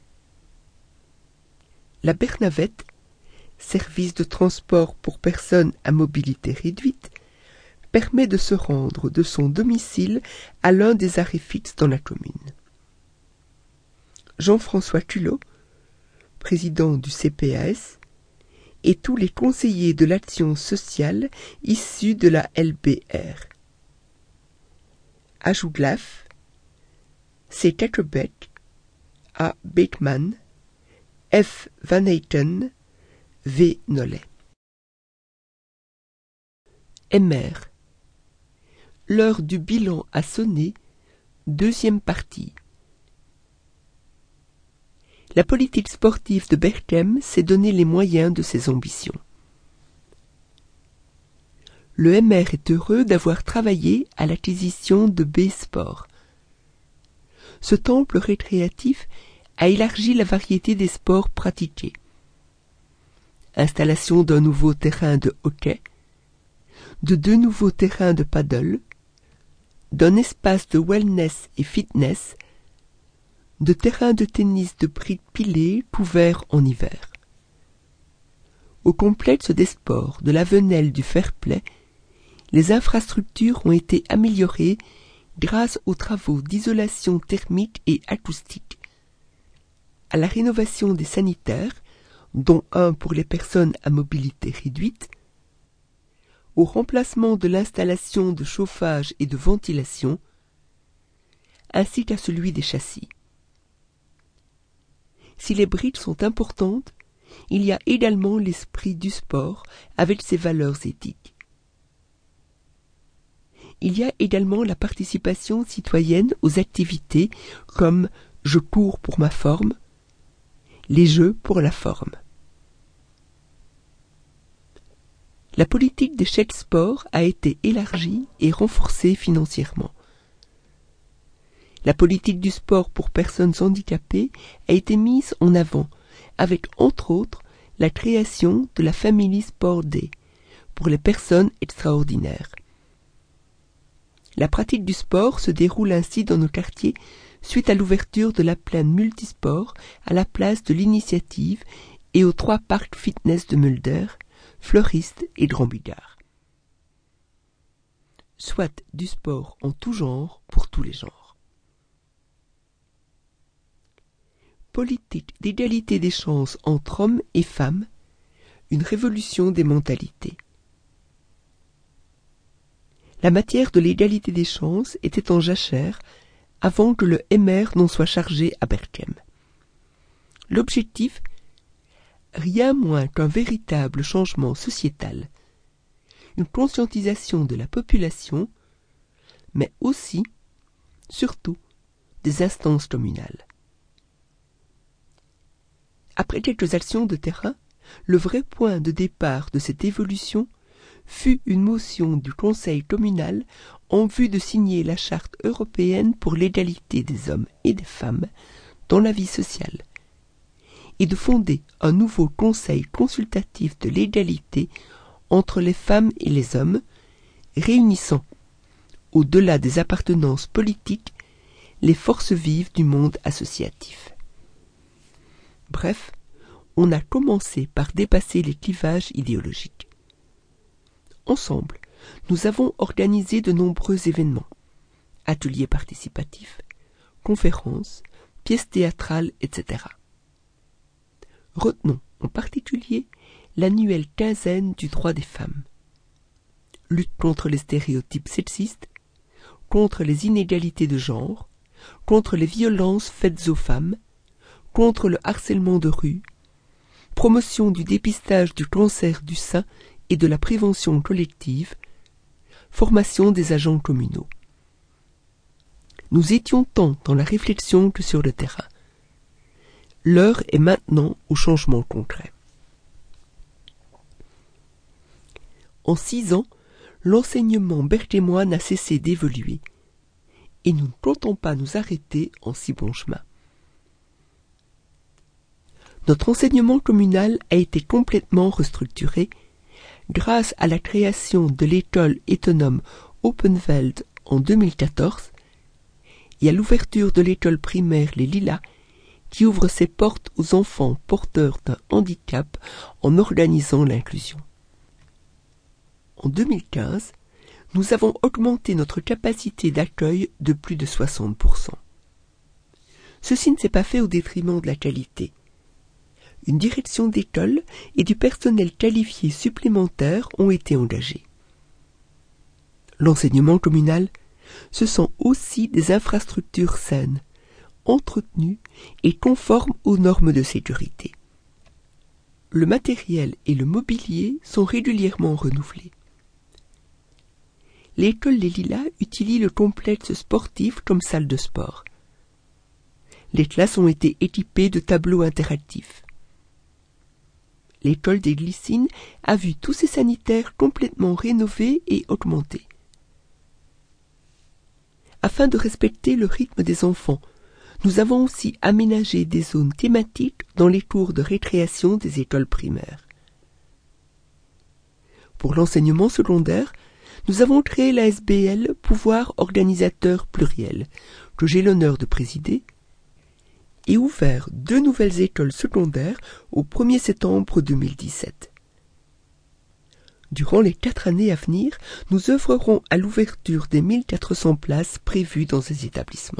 La Bernavette, service de transport pour personnes à mobilité réduite, permet de se rendre de son domicile à l'un des arrêts fixes dans la commune. Jean-François Culot, président du CPAS, et tous les conseillers de l'action sociale issus de la LBR. À Jouglaf, C. Kakebek, A. Beekman, F. Van Eyten, V. Nollet. MR. L'heure du bilan a sonné, deuxième partie. La politique sportive de Berchem s'est donné les moyens de ses ambitions. Le MR est heureux d'avoir travaillé à l'acquisition de B-Sport. Ce temple récréatif a élargi la variété des sports pratiqués. Installation d'un nouveau terrain de hockey, de 2 nouveaux terrains de paddle, d'un espace de wellness et fitness, de terrains de tennis de briques pilées couverts en hiver. Au complexe des sports de la Venelle du Fair-Play, les infrastructures ont été améliorées grâce aux travaux d'isolation thermique et acoustique, à la rénovation des sanitaires, dont un pour les personnes à mobilité réduite, au remplacement de l'installation de chauffage et de ventilation, ainsi qu'à celui des châssis. Si les briques sont importantes, il y a également l'esprit du sport avec ses valeurs éthiques. Il y a également la participation citoyenne aux activités comme « Je cours pour ma forme », les jeux pour la forme. La politique des chèques sport a été élargie et renforcée financièrement. La politique du sport pour personnes handicapées a été mise en avant, avec entre autres la création de la Family Sport Day pour les personnes extraordinaires. La pratique du sport se déroule ainsi dans nos quartiers suite à l'ouverture de la plaine multisport à la place de l'Initiative et aux 3 parcs fitness de Mulder, Fleuriste et Grand Bigard. Soit du sport en tout genre pour tous les genres. Politique d'égalité des chances entre hommes et femmes, une révolution des mentalités. La matière de l'égalité des chances était en jachère avant que le MR n'en soit chargé à Berchem. L'objectif, rien moins qu'un véritable changement sociétal, une conscientisation de la population, mais aussi, surtout, des instances communales. Après quelques actions de terrain, le vrai point de départ de cette évolution fut une motion du Conseil communal en vue de signer la Charte européenne pour l'égalité des hommes et des femmes dans la vie sociale et de fonder un nouveau Conseil consultatif de l'égalité entre les femmes et les hommes, réunissant, au-delà des appartenances politiques, les forces vives du monde associatif. Bref, on a commencé par dépasser les clivages idéologiques. Ensemble, nous avons organisé de nombreux événements, ateliers participatifs, conférences, pièces théâtrales, etc. Retenons en particulier l'annuelle quinzaine du droit des femmes. Lutte contre les stéréotypes sexistes, contre les inégalités de genre, contre les violences faites aux femmes, contre le harcèlement de rue, promotion du dépistage du cancer du sein et de la prévention collective, formation des agents communaux. Nous étions tant dans la réflexion que sur le terrain. L'heure est maintenant au changement concret. En 6 ans, l'enseignement berthémois n'a cessé d'évoluer, et nous ne comptons pas nous arrêter en si bon chemin. Notre enseignement communal a été complètement restructuré grâce à la création de l'école autonome Openveld en 2014 et à l'ouverture de l'école primaire Les Lilas qui ouvre ses portes aux enfants porteurs d'un handicap en organisant l'inclusion. En 2015, nous avons augmenté notre capacité d'accueil de plus de 60%. Ceci ne s'est pas fait au détriment de la qualité. Une direction d'école et du personnel qualifié supplémentaire ont été engagés. L'enseignement communal, ce sont aussi des infrastructures saines, entretenues et conformes aux normes de sécurité. Le matériel et le mobilier sont régulièrement renouvelés. L'école Les Lilas utilise le complexe sportif comme salle de sport. Les classes ont été équipées de tableaux interactifs. L'école des Glycines a vu tous ses sanitaires complètement rénovés et augmentés. Afin de respecter le rythme des enfants, nous avons aussi aménagé des zones thématiques dans les cours de récréation des écoles primaires. Pour l'enseignement secondaire, nous avons créé la SBL Pouvoir Organisateur Pluriel, que j'ai l'honneur de présider, et ouvert 2 nouvelles écoles secondaires au 1er septembre 2017. Durant les 4 années à venir, nous œuvrerons à l'ouverture des 1400 places prévues dans ces établissements.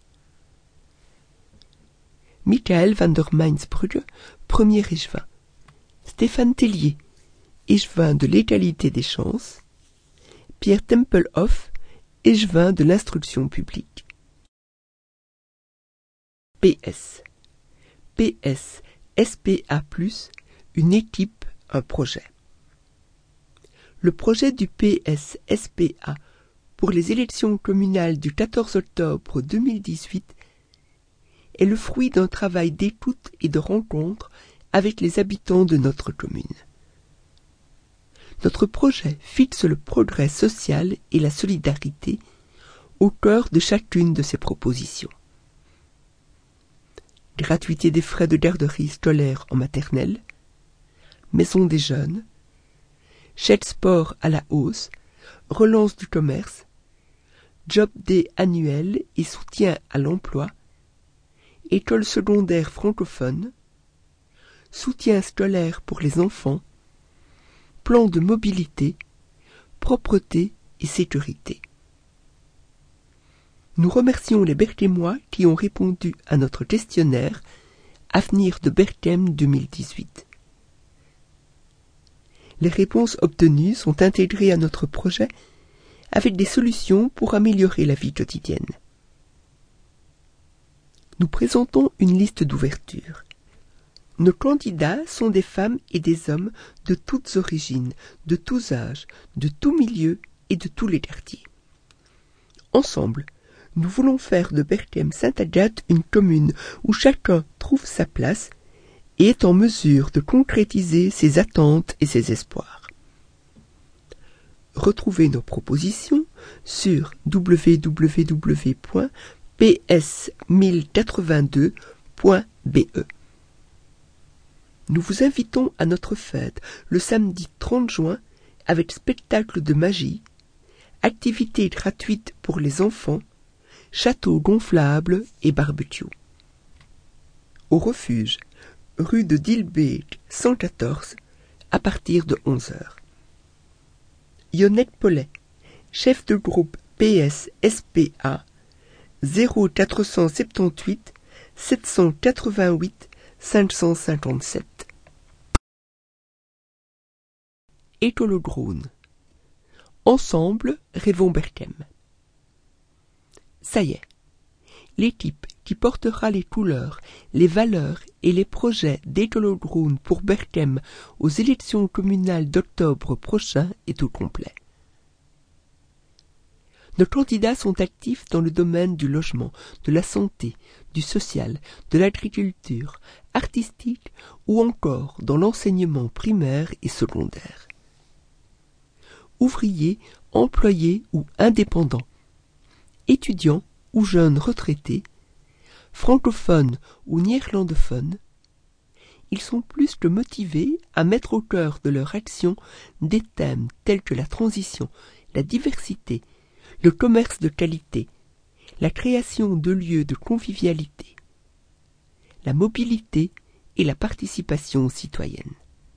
Michael van der Mainsbrugge, 1er échevin. Stéphane Tellier, échevin de l'égalité des chances. Pierre Tempelhoff, échevin de l'instruction publique. PS. PS, SPA+, une équipe, un projet. Le projet du PS SPA pour les élections communales du 14 octobre 2018 est le fruit d'un travail d'écoute et de rencontre avec les habitants de notre commune. Notre projet fixe le progrès social et la solidarité au cœur de chacune de ses propositions. Gratuité des frais de garderie scolaire en maternelle, maison des jeunes, chèque sport à la hausse, relance du commerce, job day annuel et soutien à l'emploi, école secondaire francophone, soutien scolaire pour les enfants, plan de mobilité, propreté et sécurité. Nous remercions les Berthémois qui ont répondu à notre questionnaire Avenir de Berchem 2018. Les réponses obtenues sont intégrées à notre projet avec des solutions pour améliorer la vie quotidienne. Nous présentons une liste d'ouverture. Nos candidats sont des femmes et des hommes de toutes origines, de tous âges, de tous milieux et de tous les quartiers. Ensemble, nous voulons faire de Berchem-Sainte-Agathe une commune où chacun trouve sa place et est en mesure de concrétiser ses attentes et ses espoirs. Retrouvez nos propositions sur www.ps1082.be. Nous vous invitons à notre fête le samedi 30 juin avec spectacle de magie, activités gratuites pour les enfants, château gonflable et barbecue. Au refuge, rue de Dilbeek 114, à partir de 11h. Yonnette Paulet, chef de groupe PS SPA 0478 788 557. Etholodrone. Ensemble, rêvons Berchem. Ça y est, l'équipe qui portera les couleurs, les valeurs et les projets d'Etholodrone pour Berchem aux élections communales d'octobre prochain est au complet. Nos candidats sont actifs dans le domaine du logement, de la santé, du social, de l'agriculture, artistique ou encore dans l'enseignement primaire et secondaire. Ouvriers, employés ou indépendants, étudiants ou jeunes retraités, francophones ou néerlandophones, ils sont plus que motivés à mettre au cœur de leur action des thèmes tels que la transition, la diversité, le commerce de qualité, la création de lieux de convivialité, la mobilité et la participation citoyenne.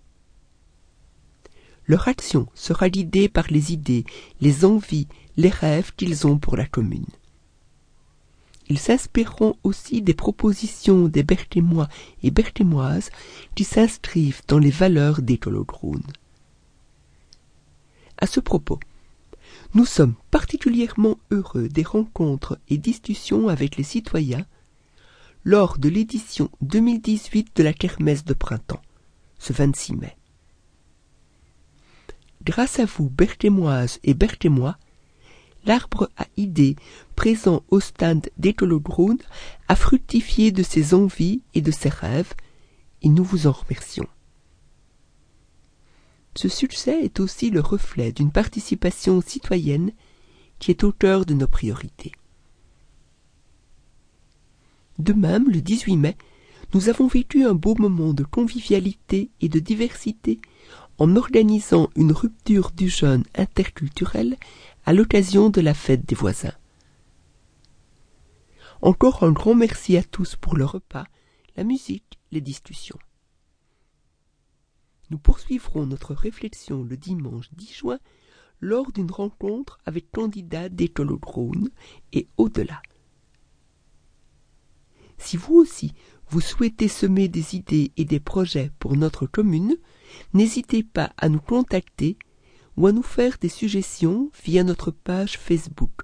Leur action sera guidée par les idées, les envies, les rêves qu'ils ont pour la commune. Ils s'inspireront aussi des propositions des Berchemois et Berchemoises qui s'inscrivent dans les valeurs d'Etholodrone. À ce propos, nous sommes particulièrement heureux des rencontres et discussions avec les citoyens lors de l'édition 2018 de la Kermesse de printemps, ce 26 mai. Grâce à vous, Berchemoises et Berchemois, l'arbre à idées présent au stand d'Etholodrone a fructifié de ses envies et de ses rêves, et nous vous en remercions. Ce succès est aussi le reflet d'une participation citoyenne qui est au cœur de nos priorités. De même, le 18 mai, nous avons vécu un beau moment de convivialité et de diversité en organisant une rupture du jeûne interculturel à l'occasion de la fête des voisins. Encore un grand merci à tous pour le repas, la musique, les discussions. Nous poursuivrons notre réflexion le dimanche 10 juin lors d'une rencontre avec candidats d'Etholodrone et au-delà. Si vous aussi, vous souhaitez semer des idées et des projets pour notre commune, n'hésitez pas à nous contacter ou à nous faire des suggestions via notre page Facebook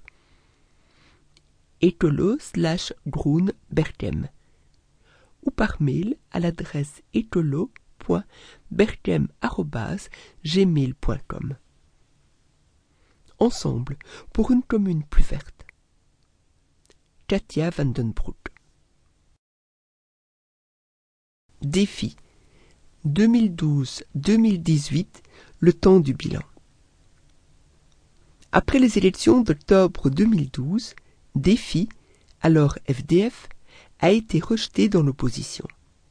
etholo/Drone Berchem ou par mail à l'adresse etholo.berchem@gmail.com. Ensemble pour une commune plus verte. Katia van den Broek. Défi 2012-2018, le temps du bilan. Après les élections d'octobre 2012, Défi, alors FDF, a été rejeté dans l'opposition.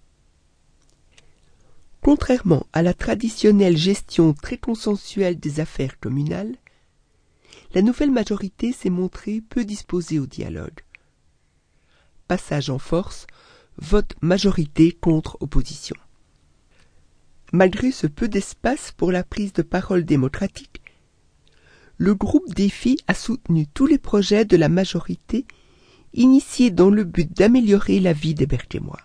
Contrairement à la traditionnelle gestion très consensuelle des affaires communales, la nouvelle majorité s'est montrée peu disposée au dialogue. Passage en force, vote majorité contre opposition. Malgré ce peu d'espace pour la prise de parole démocratique, le groupe Défi a soutenu tous les projets de la majorité initiés dans le but d'améliorer la vie des Berchemois.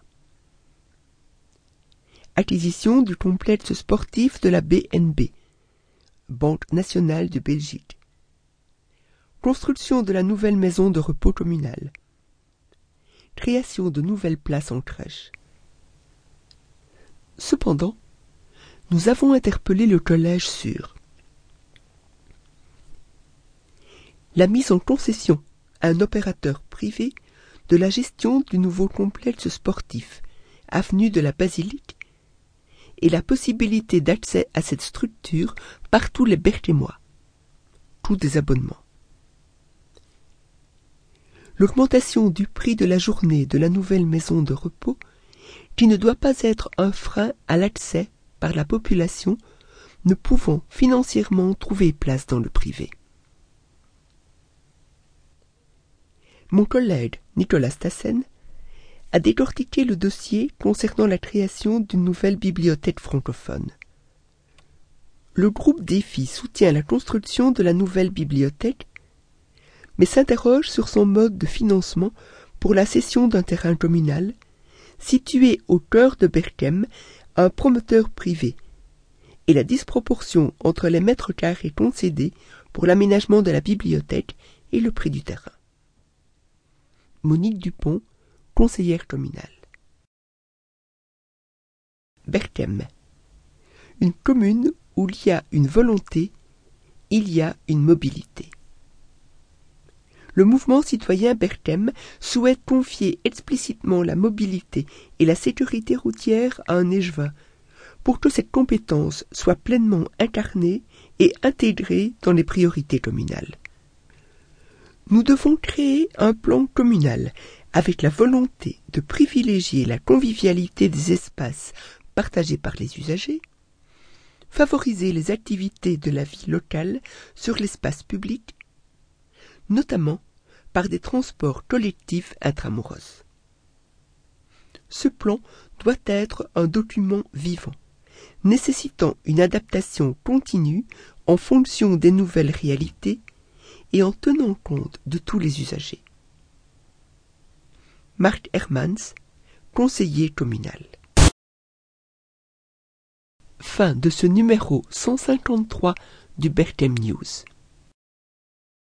Acquisition du complexe sportif de la BNB, Banque nationale de Belgique. Construction de la nouvelle maison de repos communale. Création de nouvelles places en crèche. Cependant, nous avons interpellé le collège sur la mise en concession à un opérateur privé de la gestion du nouveau complexe sportif, avenue de la Basilique, et la possibilité d'accès à cette structure par tous les Berchemois, tous des abonnements. L'augmentation du prix de la journée de la nouvelle maison de repos, qui ne doit pas être un frein à l'accès par la population ne pouvant financièrement trouver place dans le privé. Mon collègue Nicolas Stassen a décortiqué le dossier concernant la création d'une nouvelle bibliothèque francophone. Le groupe Défi soutient la construction de la nouvelle bibliothèque, mais s'interroge sur son mode de financement pour la cession d'un terrain communal situé au cœur de Berchem à un promoteur privé et la disproportion entre les mètres carrés concédés pour l'aménagement de la bibliothèque et le prix du terrain. Monique Dupont, conseillère communale. Berchem. Une commune où il y a une volonté, il y a une mobilité. Le mouvement citoyen Berchem souhaite confier explicitement la mobilité et la sécurité routière à un échevin pour que cette compétence soit pleinement incarnée et intégrée dans les priorités communales. Nous devons créer un plan communal avec la volonté de privilégier la convivialité des espaces partagés par les usagers, favoriser les activités de la vie locale sur l'espace public, notamment par des transports collectifs intramuros. Ce plan doit être un document vivant, nécessitant une adaptation continue en fonction des nouvelles réalités et en tenant compte de tous les usagers. Marc Hermans, conseiller communal. Fin de ce numéro 153 du Berchem News.